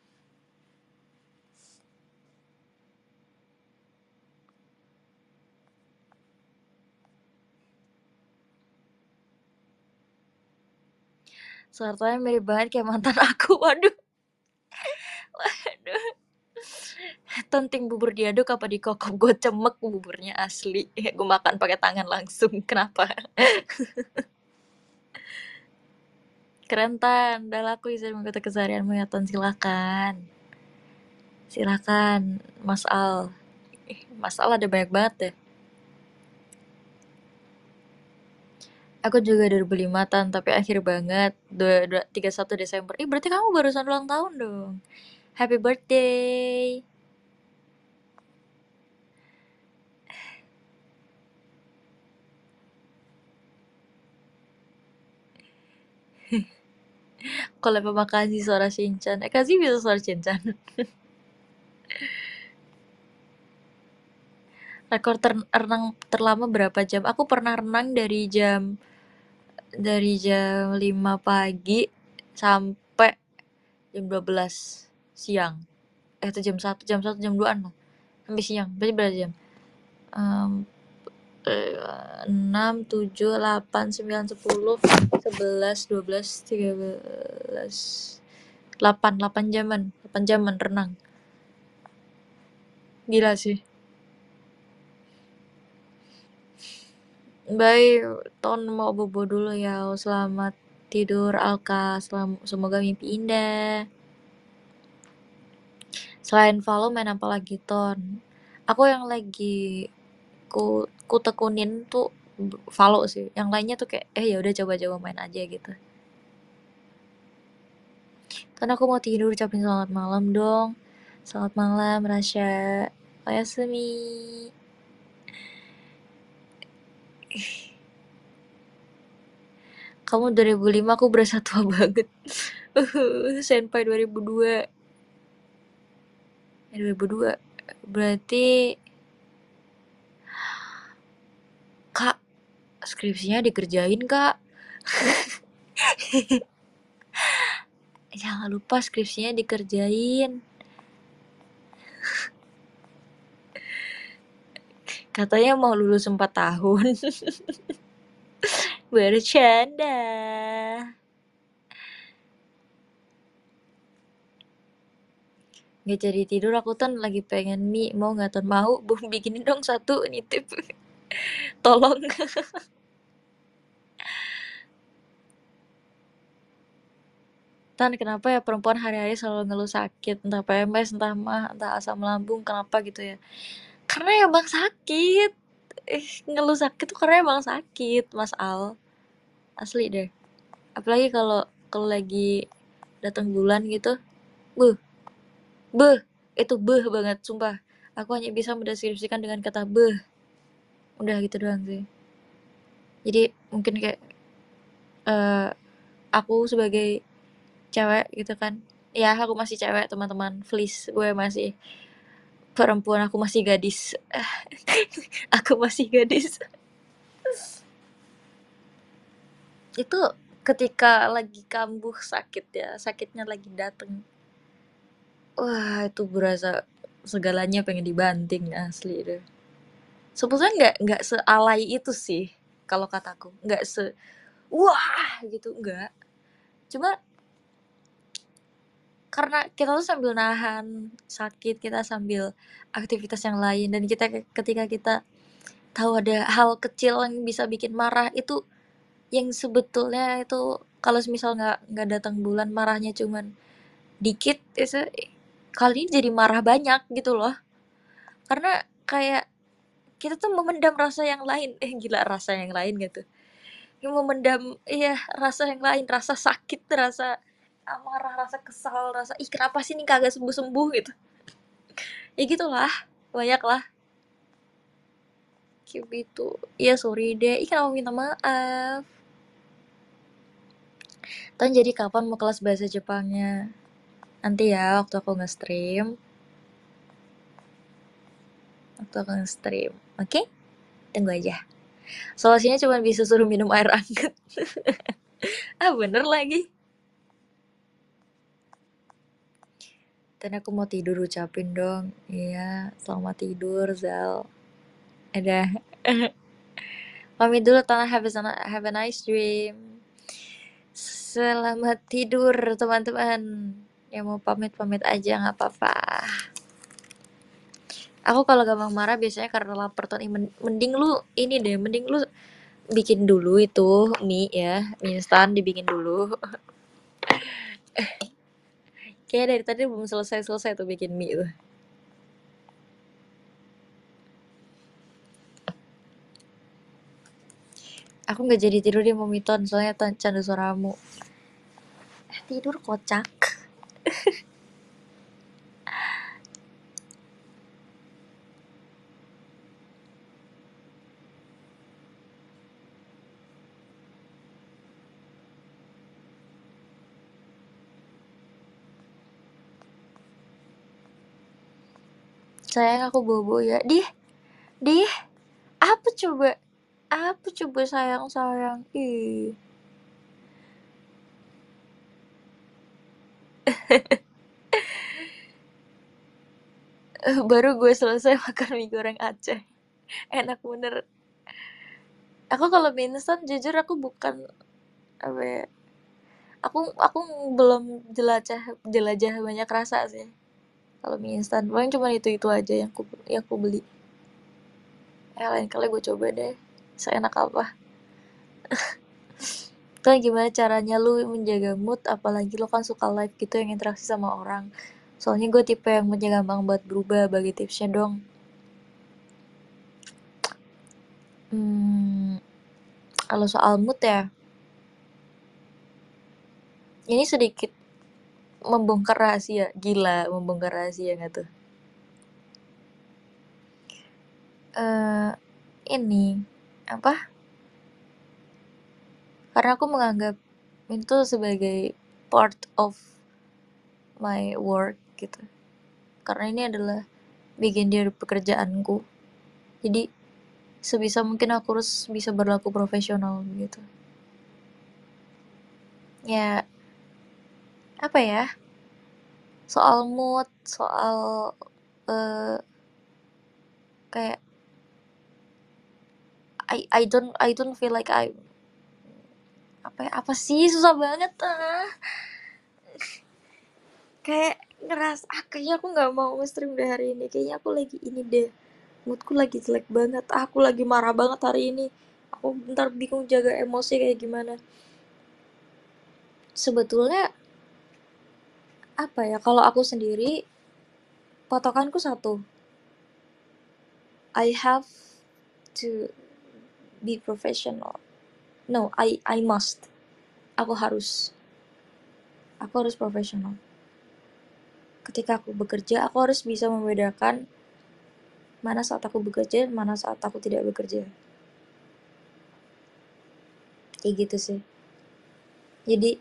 Suaranya mirip banget kayak mantan aku. Waduh. Waduh. Tonting bubur diaduk apa dikokop, gue cemek buburnya asli. Gue makan pakai tangan langsung. Kenapa? Keren Tan, udah laku bisa mengikuti keseharianmu ya Tan, silakan. Silakan Mas Al. Mas Al ada banyak banget deh. Aku juga 2005 Tan, tapi akhir banget 31 Desember. Berarti kamu barusan ulang tahun dong. Happy birthday. Kalau Papa kasih suara Shinchan, kasih bisa suara Shinchan. Rekor renang terlama berapa jam? Aku pernah renang dari jam 5 pagi sampai jam 12 siang. Itu jam 1 jam 2-an lah. Sampai siang. Berarti berapa jam? Em, 6, 7, 8, 9, 10, 11, 12, 13, 8 jaman. 8 jaman renang. Gila sih. Baik, Ton mau bobo dulu ya. Selamat tidur Alka. Semoga mimpi indah. Selain follow main apa lagi Ton? Aku yang lagi ku tekunin tuh follow sih. Yang lainnya tuh kayak ya udah coba-coba main aja gitu. Karena aku mau tidur, ucapin selamat malam dong. Selamat malam Rasya. Oyasumi. Kamu 2005, aku berasa tua banget. Senpai 2002. 2002. Berarti Kak, skripsinya dikerjain Kak. Jangan lupa skripsinya dikerjain. Katanya mau lulus 4 tahun. Bercanda. Gak jadi tidur aku Ton, lagi pengen mie. Mau gak Ton? Mau? Bikinin dong satu, nitip. Tolong. Tan, kenapa ya perempuan hari-hari selalu ngeluh sakit, entah PMS, entah mah, entah asam lambung, kenapa gitu ya? Karena emang sakit. Ngeluh sakit tuh karena emang sakit, Mas Al. Asli deh. Apalagi kalau kalau lagi datang bulan gitu, beuh, beuh, itu beuh banget, sumpah. Aku hanya bisa mendeskripsikan dengan kata beuh. Udah gitu doang sih. Jadi mungkin kayak eh aku sebagai cewek gitu kan. Ya, aku masih cewek, teman-teman. Please, gue masih perempuan, aku masih gadis. Aku masih gadis. Itu ketika lagi kambuh sakit ya, sakitnya lagi dateng. Wah, itu berasa segalanya pengen dibanting asli deh. Sebetulnya nggak sealay itu sih kalau kataku. Nggak wah gitu nggak. Cuma karena kita tuh sambil nahan sakit, kita sambil aktivitas yang lain, dan kita ketika kita tahu ada hal kecil yang bisa bikin marah itu, yang sebetulnya itu kalau misal nggak datang bulan marahnya cuman dikit, itu kali ini jadi marah banyak gitu loh. Karena kayak kita tuh memendam rasa yang lain. Gila, rasa yang lain gitu. Yang memendam, iya, rasa yang lain, rasa sakit, rasa amarah, rasa kesal, rasa ih kenapa sih ini kagak sembuh-sembuh gitu. Ya gitulah, banyak lah kayak gitu. Ya sorry deh, ih kenapa minta maaf. Tan, jadi kapan mau kelas bahasa Jepangnya? Nanti ya, waktu aku nge-stream. Waktu aku nge-stream. Oke? Tunggu aja. Solusinya cuma bisa suruh minum air anget. Ah, bener lagi. Dan aku mau tidur, ucapin dong. Iya, selamat tidur, Zal. Ada. Pamit dulu, Tanah. Have a nice dream. Selamat tidur, teman-teman. Yang mau pamit-pamit aja, nggak apa-apa. Aku kalau gampang marah biasanya karena lapar tuh. Mending lu ini deh, mending lu bikin dulu itu mie ya, mie instan dibikin dulu. Kayak dari tadi belum selesai tuh bikin mie tuh. Aku nggak jadi tidur di momiton soalnya candu suaramu. Tidur kocak. Sayang, aku bobo ya. Dih, apa coba? Apa coba sayang? Ih. Baru gue selesai makan mie goreng Aceh. Enak bener. Aku kalau mie instan jujur aku bukan apa ya, aku belum jelajah banyak rasa sih kalau mie instan. Paling cuma itu aja yang aku beli. Lain kali gue coba deh seenak apa. Kan gimana caranya lu menjaga mood, apalagi lo kan suka live gitu yang interaksi sama orang. Soalnya gue tipe yang gampang buat berubah, bagi tipsnya dong. Kalau soal mood ya, ini sedikit membongkar rahasia. Gila, membongkar rahasia nggak tuh? Ini apa? Karena aku menganggap itu sebagai part of my work gitu. Karena ini adalah bagian dari pekerjaanku. Jadi sebisa mungkin aku harus bisa berlaku profesional gitu. Ya, apa ya? Soal mood, soal eh kayak I don't feel like apa sih, susah banget kayak ngeras kayaknya aku nggak mau nge-stream deh hari ini, kayaknya aku lagi ini deh, moodku lagi jelek banget, aku lagi marah banget hari ini, aku bentar bingung jaga emosi kayak gimana. Sebetulnya apa ya, kalau aku sendiri patokanku satu, I have to be professional. No, I must. Aku harus profesional. Ketika aku bekerja, aku harus bisa membedakan mana saat aku bekerja, mana saat aku tidak bekerja. Kayak gitu sih. Jadi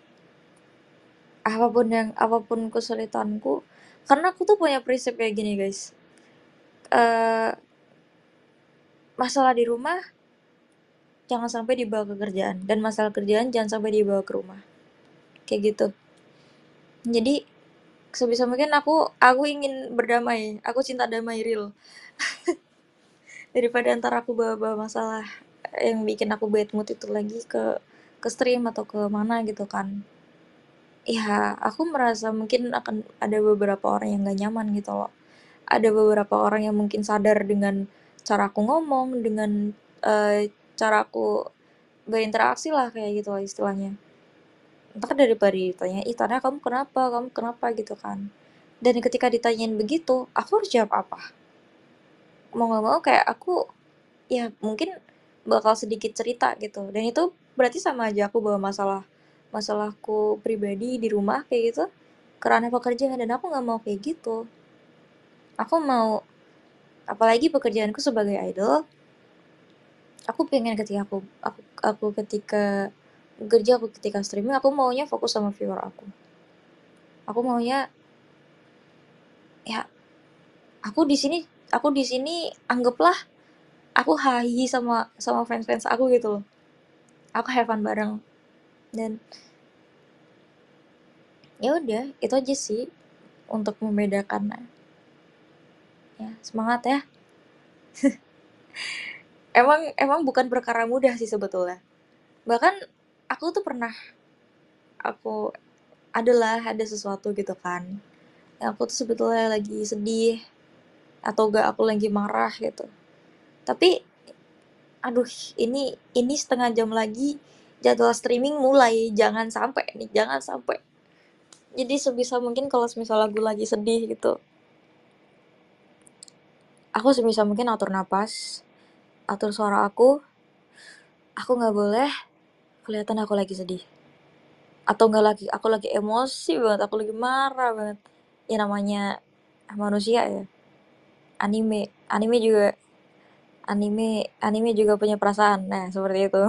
apapun kesulitanku, karena aku tuh punya prinsip kayak gini guys. eh Masalah di rumah jangan sampai dibawa ke kerjaan, dan masalah kerjaan jangan sampai dibawa ke rumah. Kayak gitu. Jadi sebisa mungkin aku ingin berdamai, aku cinta damai real, daripada antara aku bawa-bawa masalah yang bikin aku bad mood itu lagi ke stream atau ke mana gitu kan. Ya aku merasa mungkin akan ada beberapa orang yang gak nyaman gitu loh. Ada beberapa orang yang mungkin sadar dengan cara aku ngomong, dengan cara aku berinteraksi lah, kayak gitu lah istilahnya. Ntar daripada ditanya, ih Tana kamu kenapa gitu kan. Dan ketika ditanyain begitu, aku harus jawab apa? Mau gak mau kayak aku ya mungkin bakal sedikit cerita gitu. Dan itu berarti sama aja aku bawa masalahku pribadi di rumah kayak gitu ke ranah pekerjaan, dan aku gak mau kayak gitu. Aku mau, apalagi pekerjaanku sebagai idol, aku pengen ketika aku ketika kerja, aku ketika streaming, aku maunya fokus sama viewer aku. Aku maunya ya aku di sini anggaplah aku hahi sama fans aku gitu loh. Aku have fun bareng, dan ya udah itu aja sih untuk membedakan. Ya semangat ya. Emang bukan perkara mudah sih sebetulnya. Bahkan aku tuh pernah, aku ada sesuatu gitu kan, yang aku tuh sebetulnya lagi sedih atau gak aku lagi marah gitu. Tapi aduh, ini setengah jam lagi jadwal streaming mulai, jangan sampai nih, jangan sampai. Jadi sebisa mungkin kalau misalnya gue lagi sedih gitu, aku sebisa mungkin atur napas, atur suara aku nggak boleh kelihatan aku lagi sedih. Atau nggak lagi, aku lagi emosi banget, aku lagi marah banget. Ya namanya manusia ya. Anime juga, anime juga punya perasaan. Nah, seperti itu.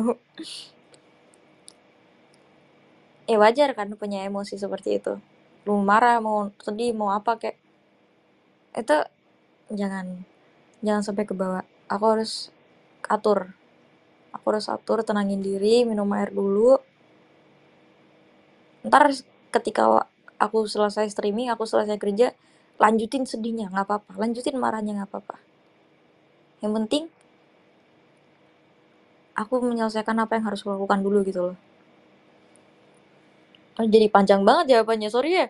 Ya wajar kan punya emosi seperti itu. Mau marah, mau sedih, mau apa kayak itu, jangan jangan sampai ke bawah. Aku harus atur. Aku harus atur, tenangin diri, minum air dulu. Ntar ketika aku selesai streaming, aku selesai kerja, lanjutin sedihnya nggak apa-apa, lanjutin marahnya nggak apa-apa. Yang penting aku menyelesaikan apa yang harus kulakukan dulu gitu loh. Jadi panjang banget jawabannya, sorry ya.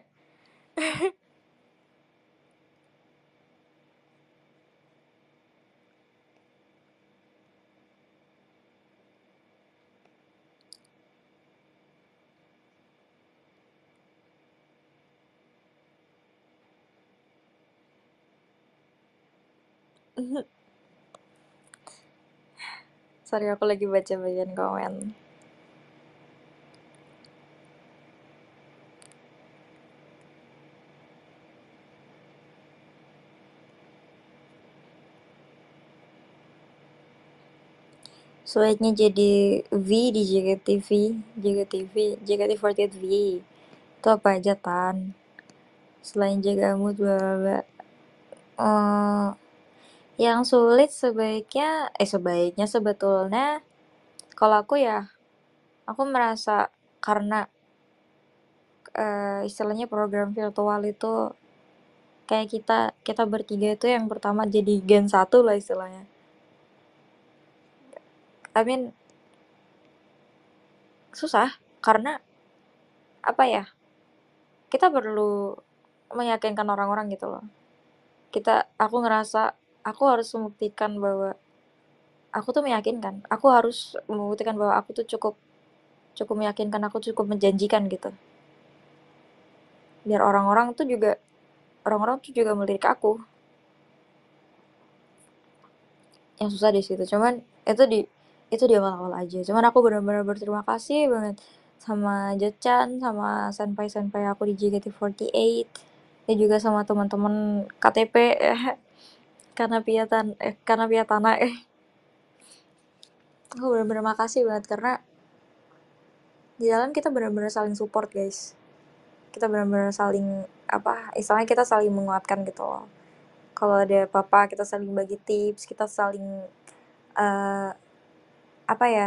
Sorry, aku lagi baca bagian komen. Sebaiknya jadi V di JKTV, JKT48 V. Itu apa aja Tan? Selain jaga mood bla bla bla. Yang sulit sebaiknya sebetulnya kalau aku ya, aku merasa karena istilahnya program virtual itu kayak kita kita bertiga itu yang pertama jadi gen 1 lah istilahnya. I mean susah karena apa ya? Kita perlu meyakinkan orang-orang gitu loh. Aku ngerasa aku harus membuktikan bahwa aku tuh meyakinkan. Aku harus membuktikan bahwa aku tuh cukup cukup meyakinkan, aku cukup menjanjikan gitu. biar orang-orang tuh juga melirik aku. Yang susah di situ, cuman itu di awal-awal aja. Cuman aku benar-benar berterima kasih banget sama Jechan, sama senpai-senpai aku di JKT48, dan juga sama teman-teman KTP, karena Piatana. Aku benar-benar makasih banget karena di jalan kita benar-benar saling support, guys. Kita benar-benar saling, apa istilahnya, kita saling menguatkan gitu loh. Kalau ada apa-apa kita saling bagi tips, kita saling eh apa ya,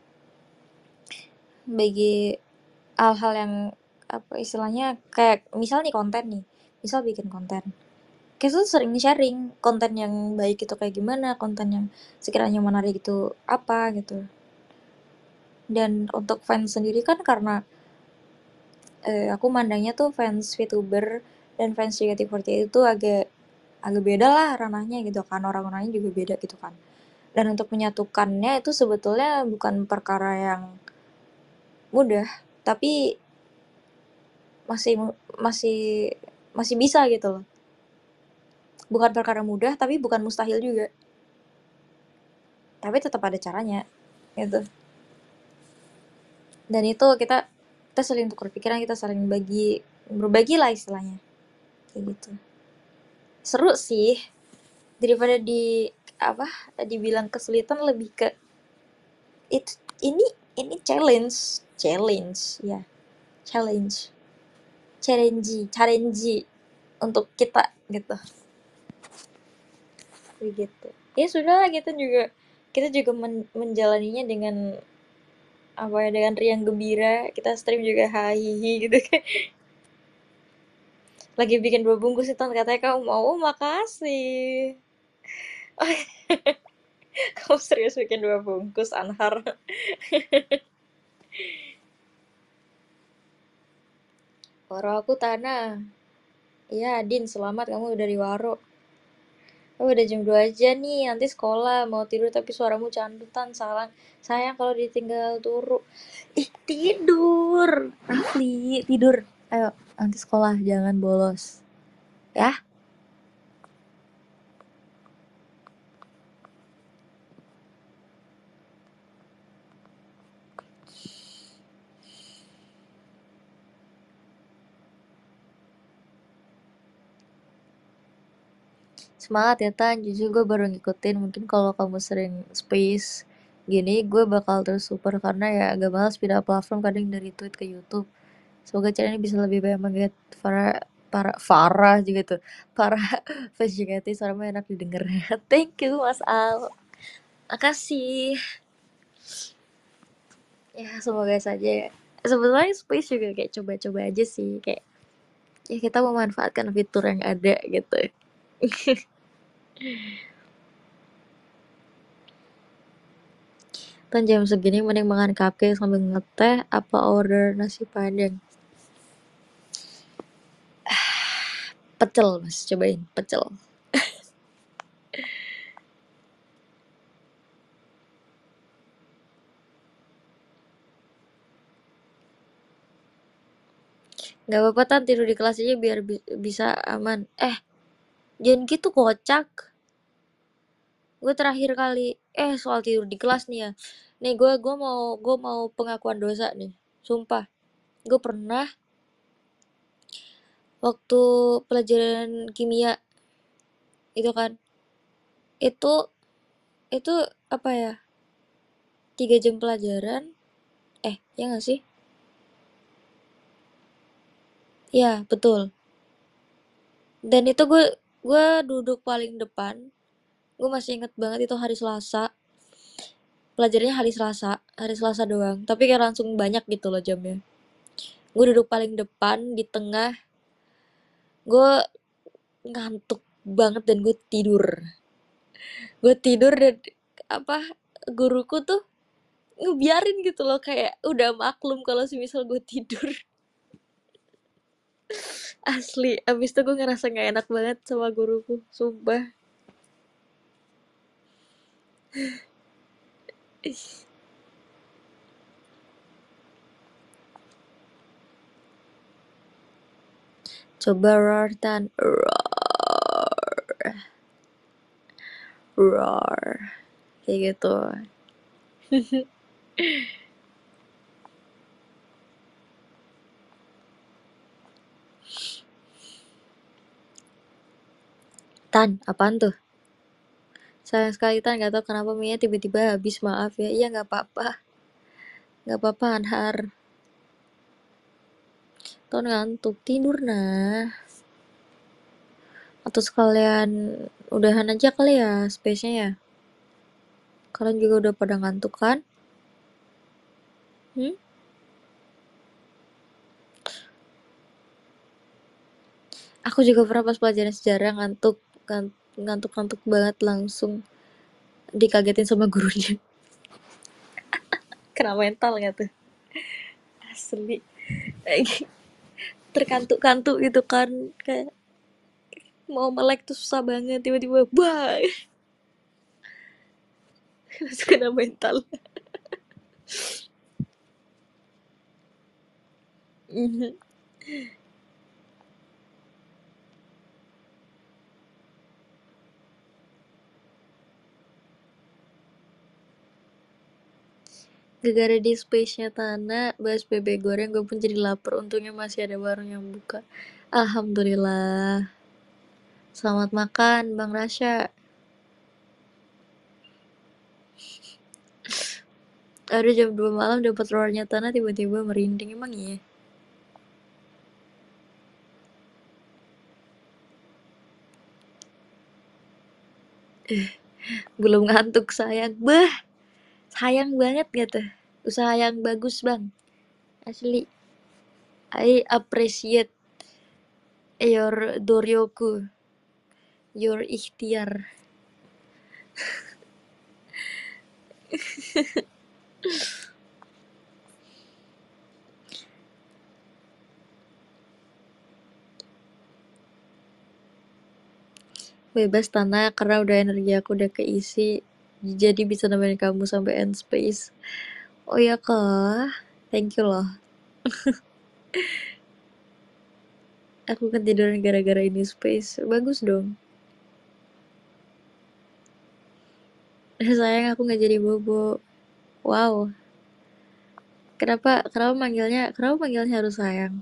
bagi hal-hal yang, apa istilahnya, kayak misal nih konten nih, misal bikin konten, kita tuh sering sharing konten yang baik itu kayak gimana, konten yang sekiranya menarik itu apa gitu. Dan untuk fans sendiri kan, karena aku mandangnya tuh fans VTuber dan fans JKT48 itu agak agak beda lah ranahnya gitu kan, orang-orangnya juga beda gitu kan. Dan untuk menyatukannya itu sebetulnya bukan perkara yang mudah, tapi masih masih masih bisa gitu loh. Bukan perkara mudah, tapi bukan mustahil juga. Tapi tetap ada caranya gitu. Dan itu kita saling tukar pikiran, kita saling berbagi lah istilahnya. Kayak gitu. Seru sih, daripada apa dibilang kesulitan, lebih ke itu ini challenge ya, challenge challenge untuk kita gitu. Begitu. Ya sudah lah, kita juga menjalaninya dengan, apa ya, dengan riang gembira. Kita stream juga hahihi gitu kan. Lagi bikin 2 bungkus itu katanya kamu mau, makasih. Kamu serius bikin 2 bungkus, Anhar? Waro aku tanah. Iya, Din, selamat kamu udah di Waro. Oh, udah jam 2 aja nih, nanti sekolah. Mau tidur tapi suaramu candutan. Sayang kalau ditinggal turu. Ih, tidur. Rafli, tidur. Ayo, nanti sekolah, jangan bolos. Ya, semangat ya Tan. Jujur gue baru ngikutin. Mungkin kalau kamu sering space gini, gue bakal terus super. Karena ya agak malas pindah platform, kadang dari tweet ke YouTube. Semoga channel ini bisa lebih banyak mengget Farah juga tuh, para fans JKT. Suaranya enak didengar. Thank you Mas Al, makasih. Ya semoga saja ya. Sebenarnya space juga kayak coba-coba aja sih, kayak ya kita memanfaatkan fitur yang ada gitu. Kan jam segini mending makan cupcake sambil ngeteh apa order nasi padang. Pecel Mas, cobain pecel. Gak apa-apa Tan, tidur di kelas aja biar bisa aman. Jangan gitu kocak. Gue terakhir kali, soal tidur di kelas nih ya. Nih gue mau pengakuan dosa nih. Sumpah, gue pernah waktu pelajaran kimia itu kan, itu itu apa ya, 3 jam pelajaran, ya nggak sih? Ya betul. Dan itu gue duduk paling depan. Gue masih inget banget itu hari Selasa. Pelajarannya hari Selasa doang. Tapi kayak langsung banyak gitu loh jamnya. Gue duduk paling depan di tengah. Gue ngantuk banget dan gue tidur dan, apa, guruku tuh ngebiarin gitu loh, kayak udah maklum kalau semisal gue tidur. Asli, abis itu gue ngerasa gak enak banget sama guruku, sumpah. Coba roar Tan. Roar. Roar. Kayak gitu. Tan, apaan tuh? Sayang sekali Tan, gak tau kenapa Mia tiba-tiba habis, maaf ya. Iya gak apa-apa. Gak apa-apa Anhar. Ton ngantuk, tidur nah. Atau sekalian udahan aja kali ya space-nya ya. Kalian juga udah pada ngantuk kan? Hmm? Aku juga pernah pas pelajaran sejarah ngantuk, ngantuk-ngantuk banget, langsung dikagetin sama gurunya. Kena mental gak tuh? Asli. Terkantuk-kantuk gitu kan, kayak mau melek tuh susah banget, tiba-tiba bah. Langsung kena mental. Gara-gara di space-nya Tana bahas bebek goreng, gue pun jadi lapar. Untungnya masih ada warung yang buka. Alhamdulillah. Selamat makan Bang Rasya. Ada jam 2 malam dapat roarnya Tana, tiba-tiba merinding. Emang iya? Belum ngantuk sayang. Bah, sayang banget gitu. Usaha yang bagus bang. Asli. I appreciate your doryoku. Your ikhtiar. Bebas Tana, karena udah energi aku udah keisi. Jadi bisa nemenin kamu sampai end space. Oh ya kah? Thank you loh. Aku ketiduran gara-gara ini space. Bagus dong. Sayang aku gak jadi bobo. Wow. Kenapa manggilnya harus sayang?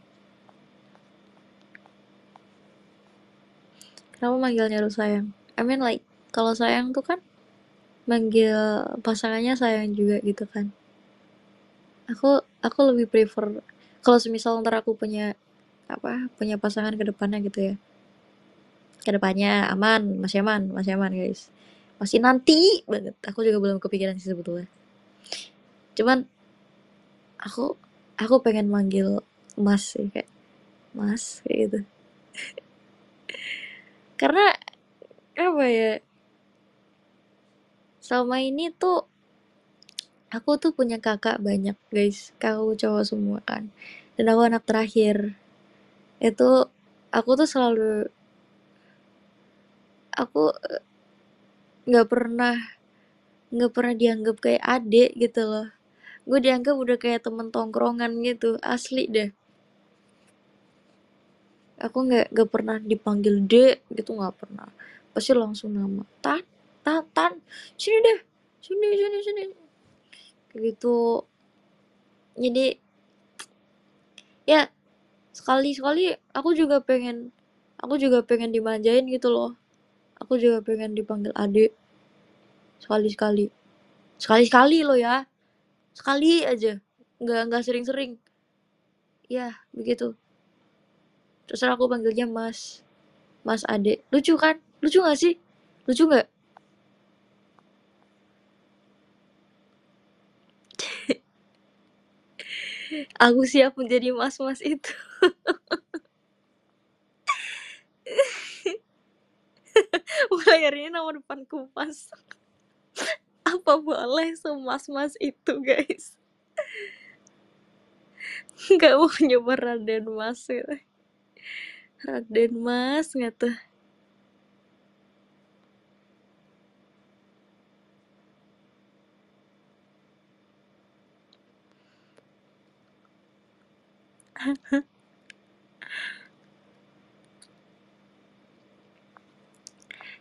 Kenapa manggilnya harus sayang? I mean like, kalau sayang tuh kan manggil pasangannya sayang juga gitu kan. Aku lebih prefer kalau semisal ntar aku punya pasangan ke depannya gitu ya. Ke depannya masih aman guys. Masih nanti banget. Aku juga belum kepikiran sih sebetulnya. Cuman aku aku pengen manggil Mas sih, kayak Mas kayak gitu. Karena apa ya? Selama ini tuh aku tuh punya kakak banyak guys, kakakku cowok semua kan, dan aku anak terakhir. Itu aku tuh selalu, aku nggak pernah nggak pernah dianggap kayak adik gitu loh. Gue dianggap udah kayak temen tongkrongan gitu, asli deh. Aku nggak pernah dipanggil dek gitu, nggak pernah. Pasti langsung nama Tan, Tan, Tan, sini deh, sini kayak gitu. Jadi ya, sekali-sekali aku juga pengen dimanjain gitu loh. Aku juga pengen dipanggil adik. Sekali-sekali. Sekali-sekali lo ya. Sekali aja. Nggak sering-sering. Ya, begitu. Terus aku panggilnya Mas. Mas Ade. Lucu kan? Lucu gak sih? Lucu gak? Aku siap menjadi mas-mas itu. Mulai hari ini nama depanku Mas. Apa boleh semas-mas itu guys? Gak mau nyoba Raden Mas gitu. Raden Mas nggak tuh?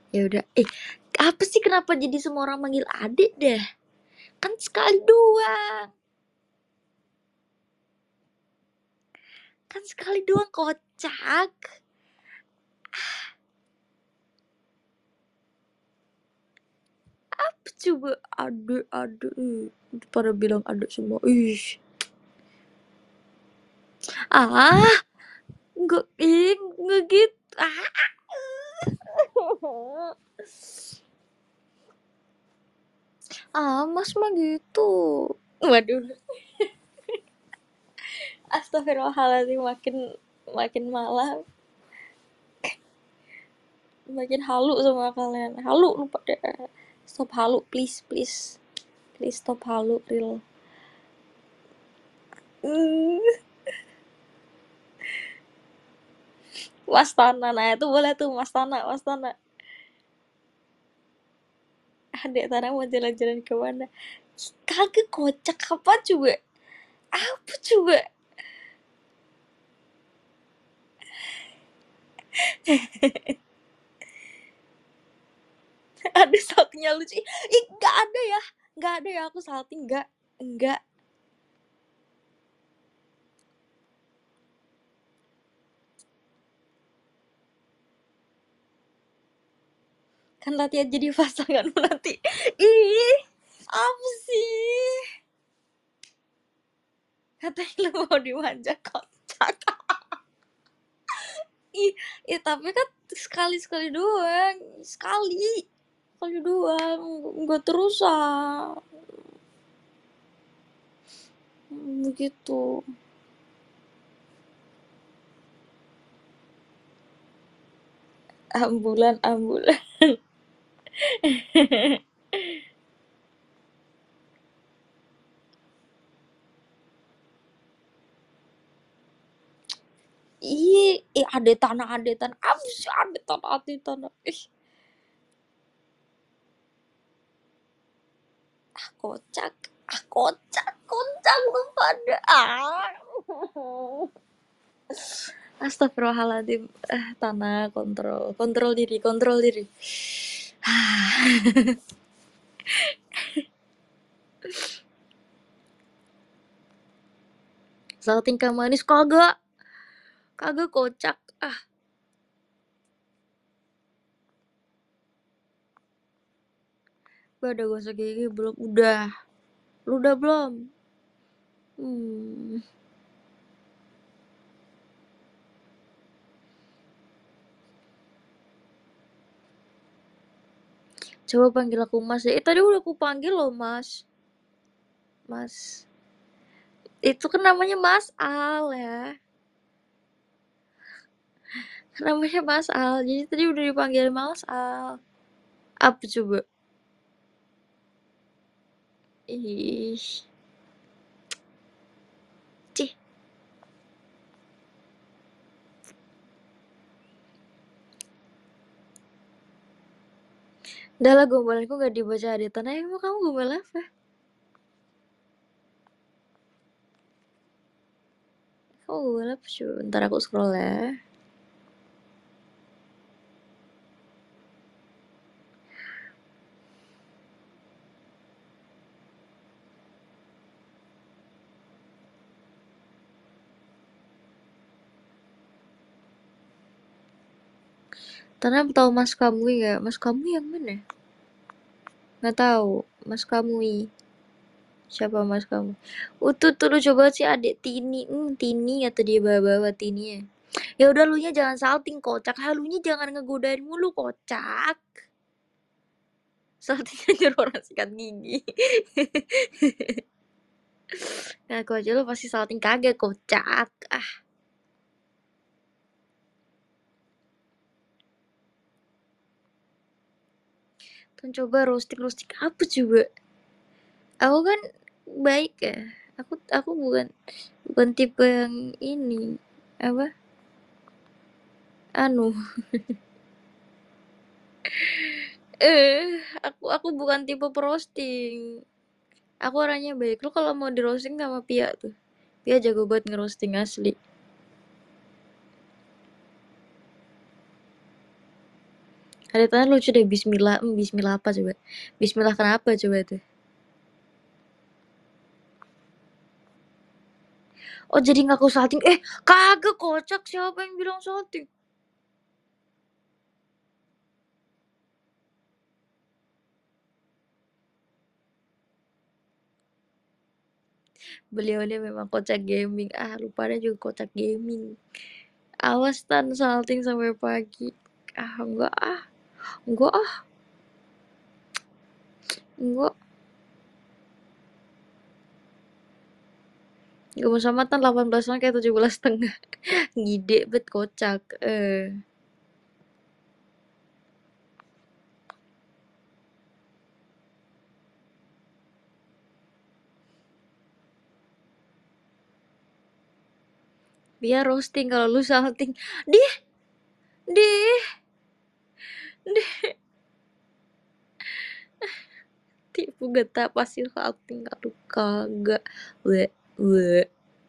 Ya udah. Apa sih kenapa jadi semua orang manggil adik deh? Kan sekali doang. Kan sekali doang kocak. Apa coba adik. Pada bilang adik semua. Ih. Enggak gitu. Mas mah gitu. Waduh. Astagfirullahaladzim, makin malah makin halu sama kalian. Halu lupa deh. Stop halu, please. Please stop halu, real. Wastana, nah itu boleh tuh Wastana. Adek Tana mau jalan-jalan ke mana? Kagak kocak apa coba? Apa coba? Ada saltingnya lucu. Nggak ada ya. Nggak ada ya aku salting, enggak. Kan latihan jadi pasangan nanti. Ih, apa sih? Katanya lu mau dimanja, kocak. Tapi kan sekali doang. Sekali doang. Nggak terusan. Begitu. Ambulan. Ada tanah. Apa sih ada tanah. Kocak lu pada. Astagfirullahaladzim. Tanah, kontrol diri. Salting manis kagak kocak. Udah gosok gigi belum? Udah. Lu udah belum? Coba panggil aku Mas ya. Tadi udah aku panggil loh, Mas. Itu kan namanya Mas Al ya. Namanya Mas Al. Jadi tadi udah dipanggil Mas Al. Apa coba? Ih. Cih. Udah lah, gombalanku gak dibaca adetan. Emang kamu gombal apa? Kamu gombal apa coba? Bentar aku scroll ya. Tanah tahu Mas Kamui gak? Mas Kamui yang mana? Nggak tahu. Mas Kamui. Siapa Mas kamu? Tuh lu coba sih adik Tini. Tini atau dia bawa Tini ya. Ya udah lu nya jangan salting kocak. Halunya jangan ngegodain mulu kocak. Saltingnya nyuruh orang sikat gigi. Ngaku aja lu pasti salting kagak kocak. Tuh coba roasting apa coba? Aku kan baik ya. Aku bukan tipe yang ini. Apa? Anu. Aku bukan tipe roasting. Aku orangnya baik. Lu kalau mau di roasting sama Pia tuh. Pia jago banget ngerosting asli. Ada tanya lucu deh, bismillah. Bismillah apa coba? Bismillah kenapa coba tuh? Oh, jadi ngaku salting. Kagak, kocak, siapa yang bilang salting? Beliau ini memang kocak gaming. Lu pada juga kocak gaming. Awas tan salting sampai pagi. Enggak ah. Enggak ah. Enggak. Gak mau sama tan 18 tahun kayak 17,5. Ngide bet kocak. Biar roasting kalau lu salting. Dih, dih, dih. Tipu geta pasti salting. Aduh kagak. We.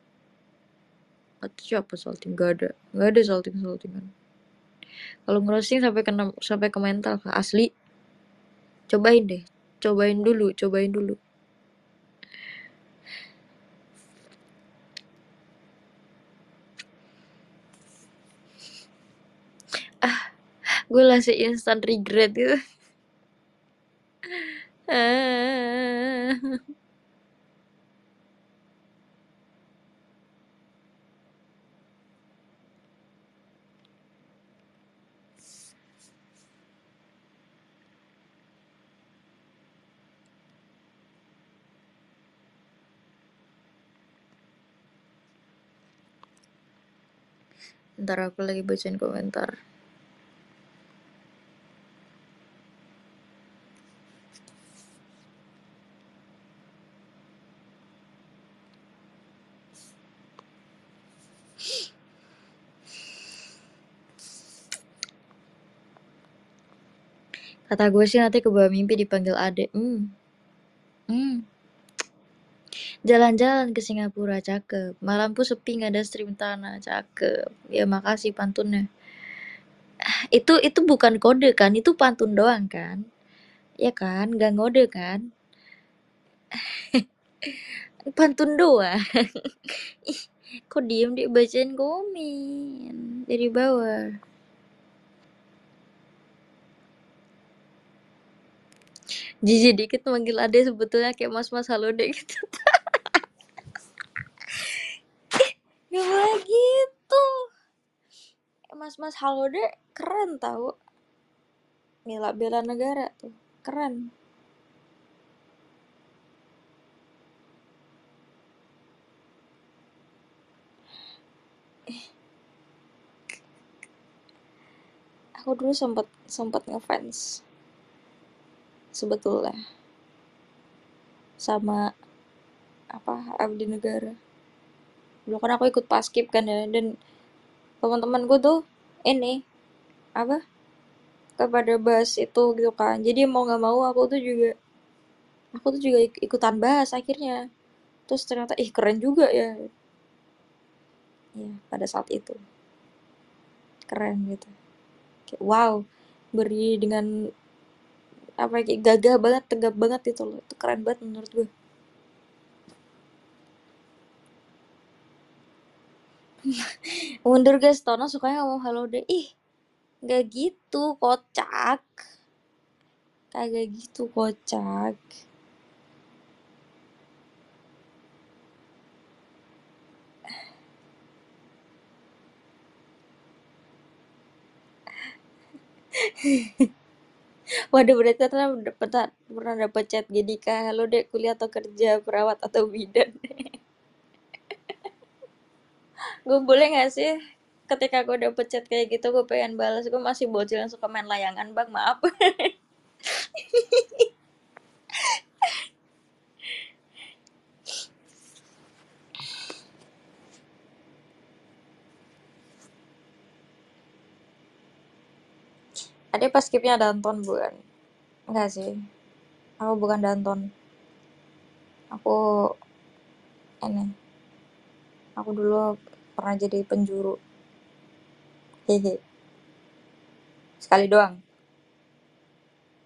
Atau siapa salting? Gak ada. Gak ada salting-saltingan. Kalau ngerosting sampai ke mental kak, asli. Cobain deh. Cobain dulu. Gue langsung instant regret gitu. Ntar aku lagi bacain komentar. Kata gue sih nanti kebawa mimpi dipanggil adek. Jalan-jalan ke Singapura, cakep. Malampu sepi, nggak ada stream tanah, cakep. Ya makasih pantunnya. Itu bukan kode kan? Itu pantun doang kan? Ya kan? Nggak ngode kan? Pantun doang. Kok diem dia bacain komen dari bawah. Jijik dikit manggil ade sebetulnya kayak mas-mas halo deh gitu. Gak boleh gitu. Mas-mas halo deh keren tau. Bela negara tuh. Keren. Aku dulu sempat ngefans sebetulnya sama Abdi Negara. Dulu kan aku ikut paskib kan ya, dan teman-teman gue tuh ini apa kepada bahas itu gitu kan. Jadi mau nggak mau aku tuh juga ikutan bahas akhirnya. Terus ternyata keren juga ya. Ya, pada saat itu keren gitu. Kayak wow, beri dengan kayak gagah banget, tegap banget itu loh. Itu keren banget menurut gue. Mundur guys, Tono sukanya ngomong halo deh. Nggak gitu, kocak. Kagak gitu, kocak. Waduh, berarti pernah dapet chat jadi kak, halo dek, kuliah atau kerja, perawat atau bidan. Gue boleh gak sih ketika gue dapet chat kayak gitu gue pengen balas, gue masih bocil yang suka main layangan bang, maaf. Ada pas skipnya Danton bukan? Enggak sih, aku bukan Danton. Aku ini, aku dulu pernah jadi penjuru. Hehe, sekali doang.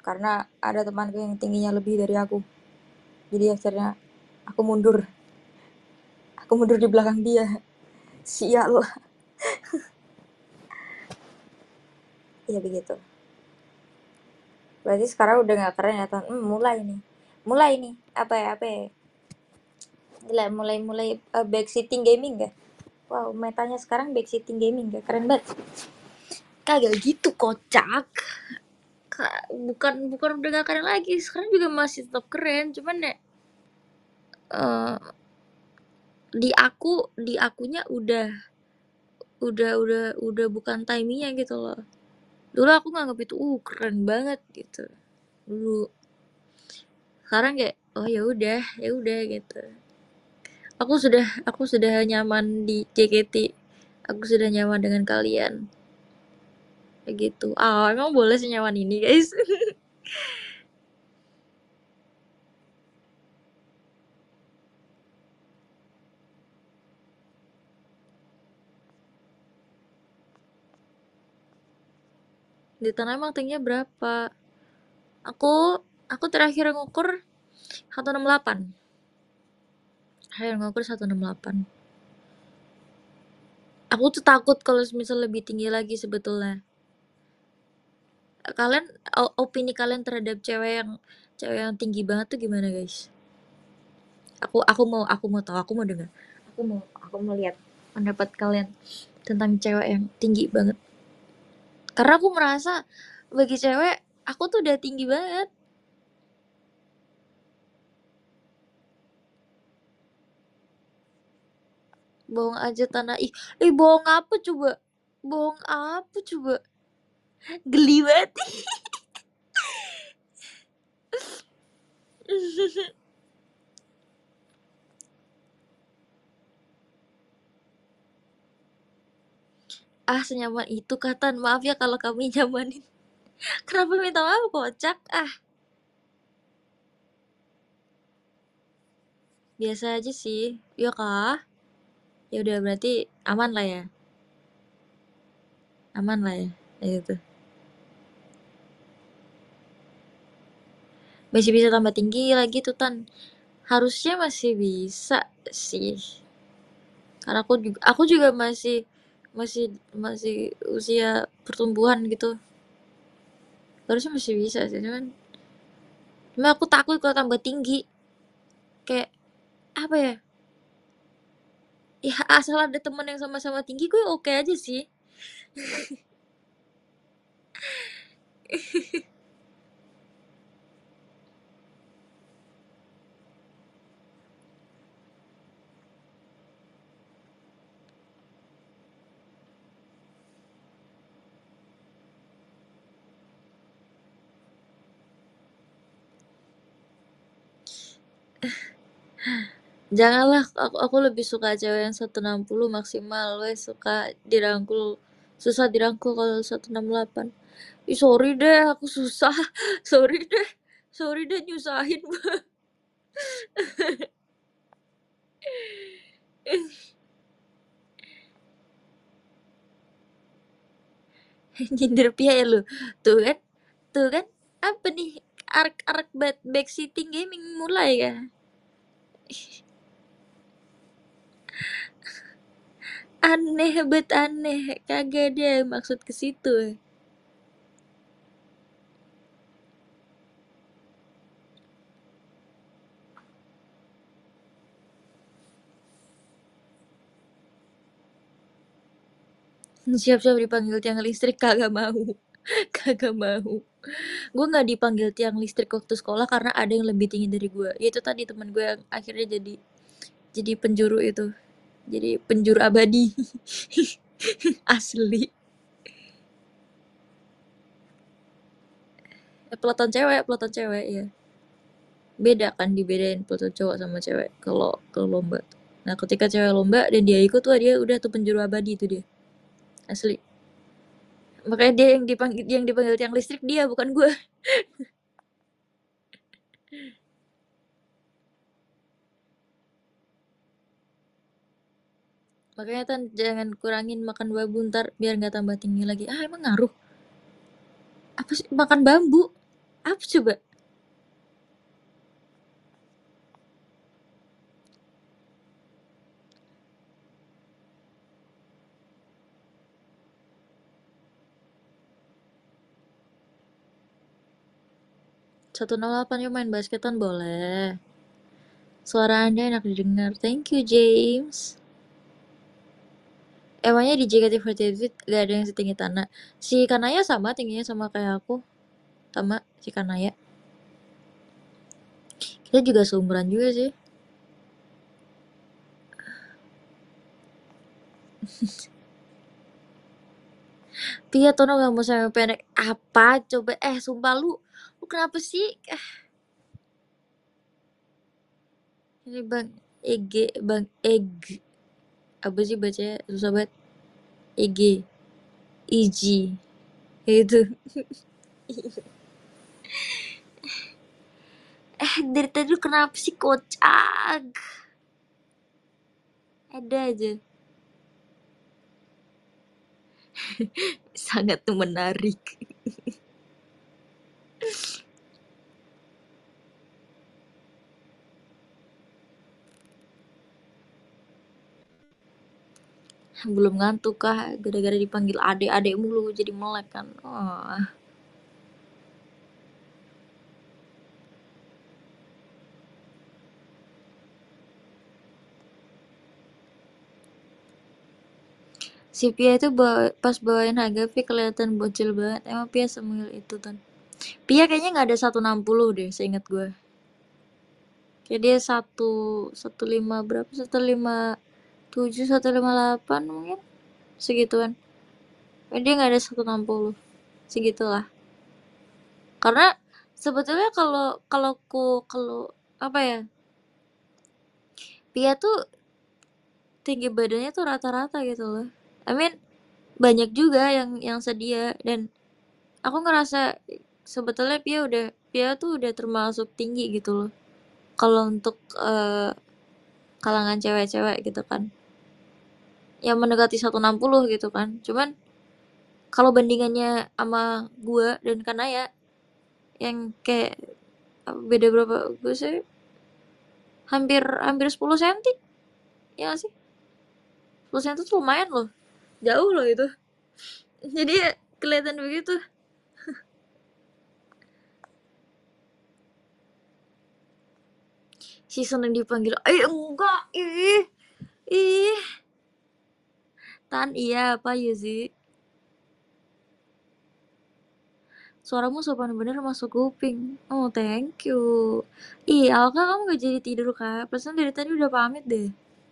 karena ada temanku yang tingginya lebih dari aku. Jadi akhirnya aku mundur di belakang dia. Sial. Ya begitu. Berarti sekarang udah gak keren ya, Ton. Mulai nih. Apa ya? Gila, mulai backseating gaming gak? Wow, metanya sekarang backseating gaming gak? Keren banget. Kagak gitu, kocak. Bukan udah gak keren lagi. Sekarang juga masih tetap keren. Cuman ya uh, di akunya udah bukan timingnya gitu loh. Dulu aku nganggap itu keren banget gitu. Dulu. Sekarang kayak oh ya udah gitu. Aku sudah nyaman di JKT. Aku sudah nyaman dengan kalian. Kayak gitu. Emang boleh sih nyaman ini, guys. Di tanah emang tingginya berapa? Aku terakhir ngukur 168. Terakhir ngukur 168. Aku tuh takut kalau misal lebih tinggi lagi sebetulnya. Kalian opini kalian terhadap cewek yang tinggi banget tuh gimana, guys? Aku mau tahu, aku mau dengar. Aku mau lihat pendapat kalian tentang cewek yang tinggi banget. Karena aku merasa bagi cewek aku tuh udah tinggi banget. Bohong aja tanah. Bohong apa coba? Bohong apa coba? Geli banget. Senyaman itu Katan. Maaf ya kalau kami nyamanin. Kenapa minta maaf, kocak? Biasa aja sih. Ya kah? Ya udah berarti aman lah ya. Aman lah ya. Ya gitu. Masih bisa tambah tinggi lagi tuh Tan. Harusnya masih bisa sih. Karena aku juga masih masih masih usia pertumbuhan gitu. Harusnya masih bisa sih, cuma aku takut kalau tambah tinggi. Kayak apa ya? Ya asal ada teman yang sama-sama tinggi gue oke aja sih. Janganlah, aku lebih suka cewek yang 160 maksimal. Gue suka dirangkul, susah dirangkul kalau 168. Sorry deh, aku susah. Sorry deh. Sorry deh nyusahin. Nyindir pia ya lu. Tuh kan? Tuh kan? Apa nih? Ark backseating gaming mulai ya? Aneh bet aneh. Kagak dia maksud ke situ. Siap-siap dipanggil tiang listrik, kagak mau. Kagak mau. Gue nggak dipanggil tiang listrik waktu sekolah karena ada yang lebih tinggi dari gue. Itu tadi teman gue yang akhirnya jadi penjuru itu. Jadi penjuru abadi. Asli. Peloton cewek ya. Beda kan, dibedain peloton cowok sama cewek kalau lomba. Nah, ketika cewek lomba dan dia ikut tuh, dia udah tuh penjuru abadi itu dia. Asli. Makanya dia yang dipanggil tiang listrik, dia bukan gue. Makanya Tan jangan kurangin makan babu ntar biar nggak tambah tinggi lagi. Emang ngaruh? Apa sih makan bambu? Apa coba? Satu 108 yuk main basketan boleh. Suara Anda enak didengar. Thank you, James. Emangnya di JKT48 gak ada yang setinggi Tana? Si Kanaya sama tingginya sama kayak aku. Sama si Kanaya. Kita juga seumuran juga sih. Pia Tono gak mau sampai pendek. Apa? Coba sumpah lu kenapa sih? Ini Bang Bang Eg. Apa sih bacanya? Susah banget. EG. EG. Itu. Dari tadi lu kenapa sih kocak? Ada aja. Sangat menarik. Belum ngantuk kah? Gara-gara dipanggil adek-adek mulu jadi melek kan. Oh. Si Pia itu pas bawain Hagafi kelihatan bocil banget. Emang Pia semil itu kan. Pia kayaknya nggak ada 160 deh, seingat gue. Kayak dia 115 berapa? 157, 158 mungkin. Segituan. Dia nggak ada 160. Segitulah. Karena sebetulnya kalau apa ya? Pia tuh tinggi badannya tuh rata-rata gitu loh. I mean banyak juga yang sedia dan aku ngerasa sebetulnya Pia tuh udah termasuk tinggi gitu loh. Kalau untuk kalangan cewek-cewek gitu kan. Yang mendekati 160 gitu kan. Cuman kalau bandingannya sama gua dan Kanaya yang kayak beda berapa gue sih hampir hampir 10 cm ya gak sih 10 cm tuh lumayan loh jauh loh itu jadi kelihatan begitu si seneng dipanggil enggak ih Tan iya apa ya sih suaramu sopan bener masuk kuping oh thank you Alka kamu gak jadi tidur kak perasaan dari tadi udah pamit deh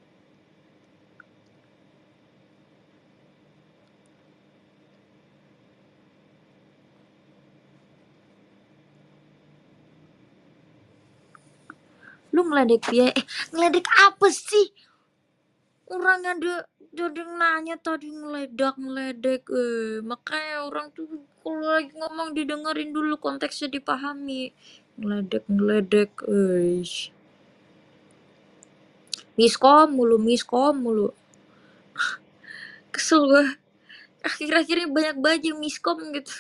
lu ngeledek dia ngeledek apa sih orang ada jadi nanya tadi ngeledak-ngeledek makanya orang tuh kalau lagi ngomong didengerin dulu konteksnya dipahami ngeledek miskom mulu kesel gue akhir-akhir ini banyak banget yang miskom gitu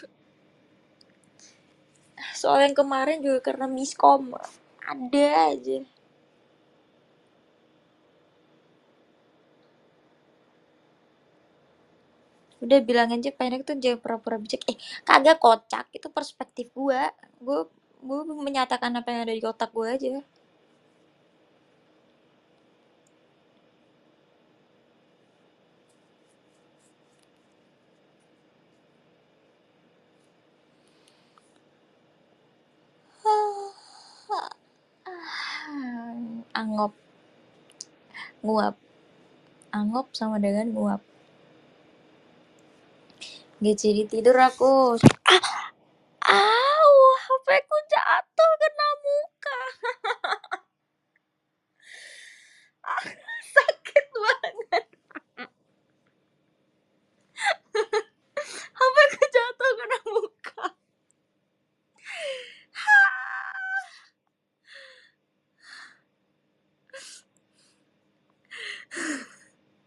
soal yang kemarin juga karena miskom ada aja udah bilang aja pendek tuh jangan pura-pura bijak kagak kocak itu perspektif gue menyatakan apa yang ada di otak gue aja angop nguap angop sama dengan nguap gak jadi tidur aku HP ku jatuh kena muka sakit banget HP ku jatuh kena muka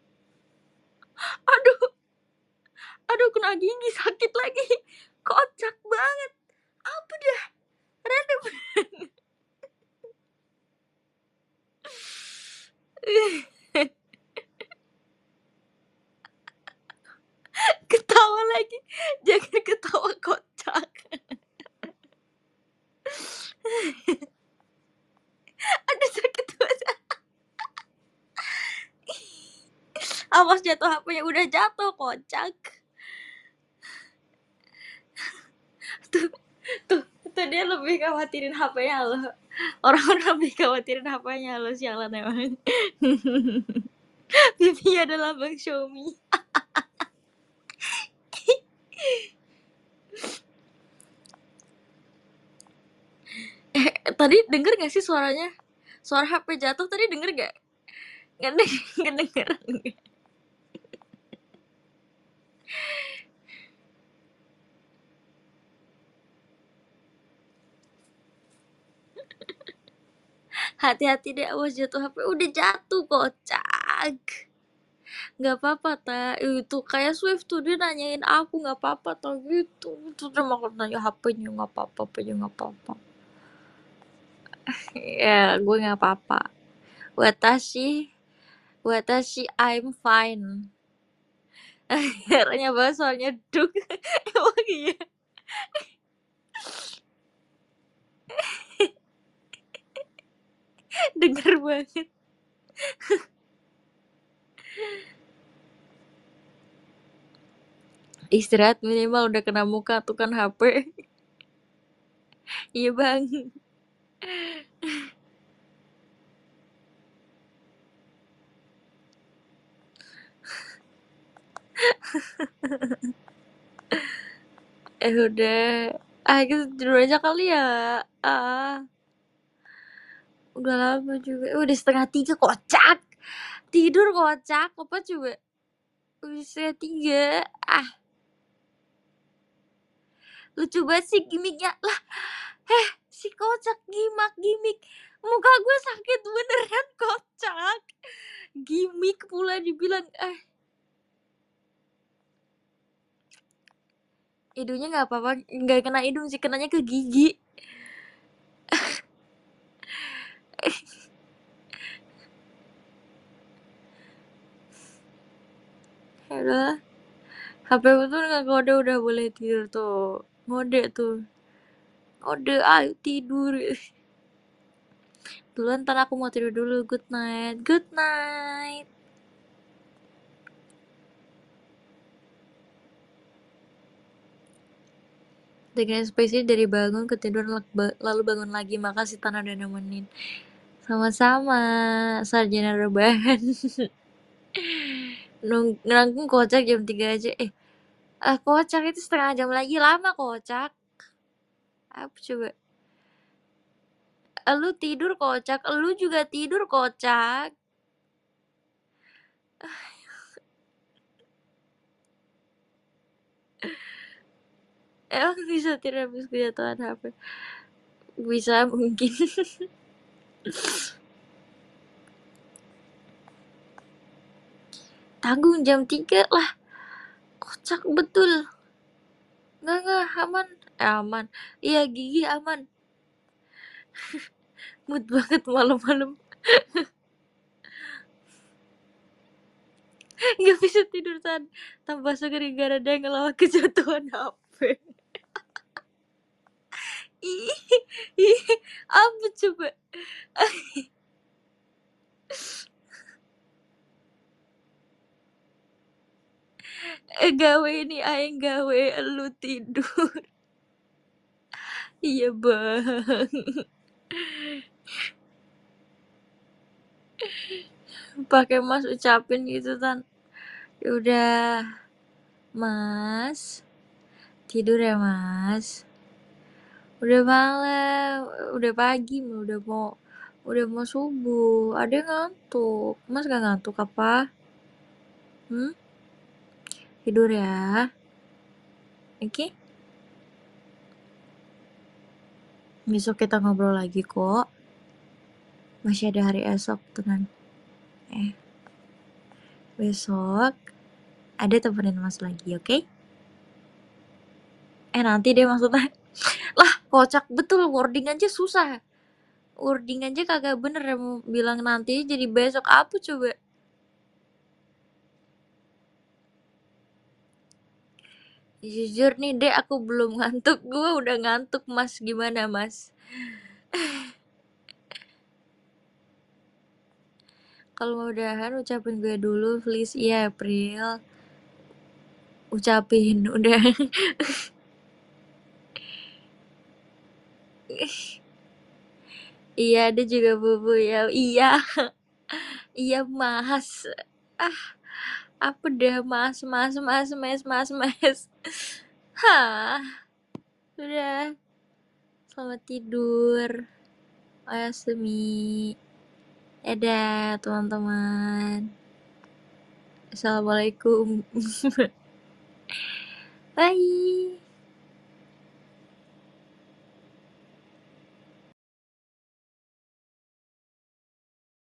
aduh kena gigi sakit lagi kocak Awas jatuh HP-nya, udah jatuh kocak. Tuh, tuh dia lebih khawatirin HP-nya loh. Orang-orang lebih khawatirin HP-nya loh, sialan emang. Pipinya adalah Bang Xiaomi. Tadi denger gak sih suaranya? Suara HP jatuh tadi denger gak? Gak denger. Hati-hati deh, awas jatuh HP. Udah jatuh kocak. Gak apa-apa ta. Itu kayak Swift tuh, dia nanyain aku gak apa-apa ta gitu. Terus dia malah nanya HP-nya gak apa-apa, HP-nya gak apa-apa. Ya, gue gak apa-apa. Watashi, I'm fine. Akhirnya bahasanya duk. Emang iya. Denger banget. Istirahat minimal, udah kena muka tuh kan HP. Iya bang. Udah. Kita tidur aja kali ya. Udah lama juga. Udah 2:30 kocak. Tidur kocak. Apa coba? Udah 2:30. Lucu banget sih gimmicknya. Lah, si kocak gimmick. Muka gue sakit beneran kocak. Gimmick pula dibilang. Hidungnya gak apa-apa. Gak kena hidung sih, kenanya ke gigi. Udah. HP betul gak kode udah boleh tidur tuh. Ngode tuh. Ngode, ayo tidur. Duluan, ntar aku mau tidur dulu. Good night. Good night. Dengan spesies dari bangun ke tidur lalu bangun lagi. Makasih Tanah udah nemenin. Sama-sama, sarjana rebahan. Ngerangkum kocak jam 3 aja. Kocak itu 1/2 jam lagi, lama kocak. Apa coba? Lu tidur kocak, lu juga tidur kocak. Emang bisa tidur habis kejatuhan HP? Bisa mungkin. Tanggung jam 3 lah. Kocak betul. Enggak, aman. Aman. Iya, gigi aman. Mood banget malam-malam. Gak bisa tidur tanpa seger gara ada yang ngelawan kejatuhan HP. Ih, apa coba? Gawe ini aing gawe lu tidur. Iya bang. Pakai mas ucapin gitu kan. Udah mas, tidur ya mas. Udah malam, udah pagi, udah mau subuh. Ada ngantuk. Mas gak ngantuk apa? Tidur ya. Oke? Besok kita ngobrol lagi kok. Masih ada hari esok, tenang. Besok ada temenin mas lagi, oke? Nanti deh maksudnya. Lah, kocak betul, wording aja susah. Wording aja kagak bener ya, mau bilang nanti jadi besok. Apa coba? Jujur nih dek, aku belum ngantuk. Gue udah ngantuk mas, gimana mas? Kalau mau udahan ucapin gue dulu please. Iya April. Ucapin udah. Iya ada juga bubu ya. Iya. Iya mas. Ah, apa dah mas. Hah, udah. Selamat tidur. Oyasumi. Dadah teman-teman. Assalamualaikum. Bye.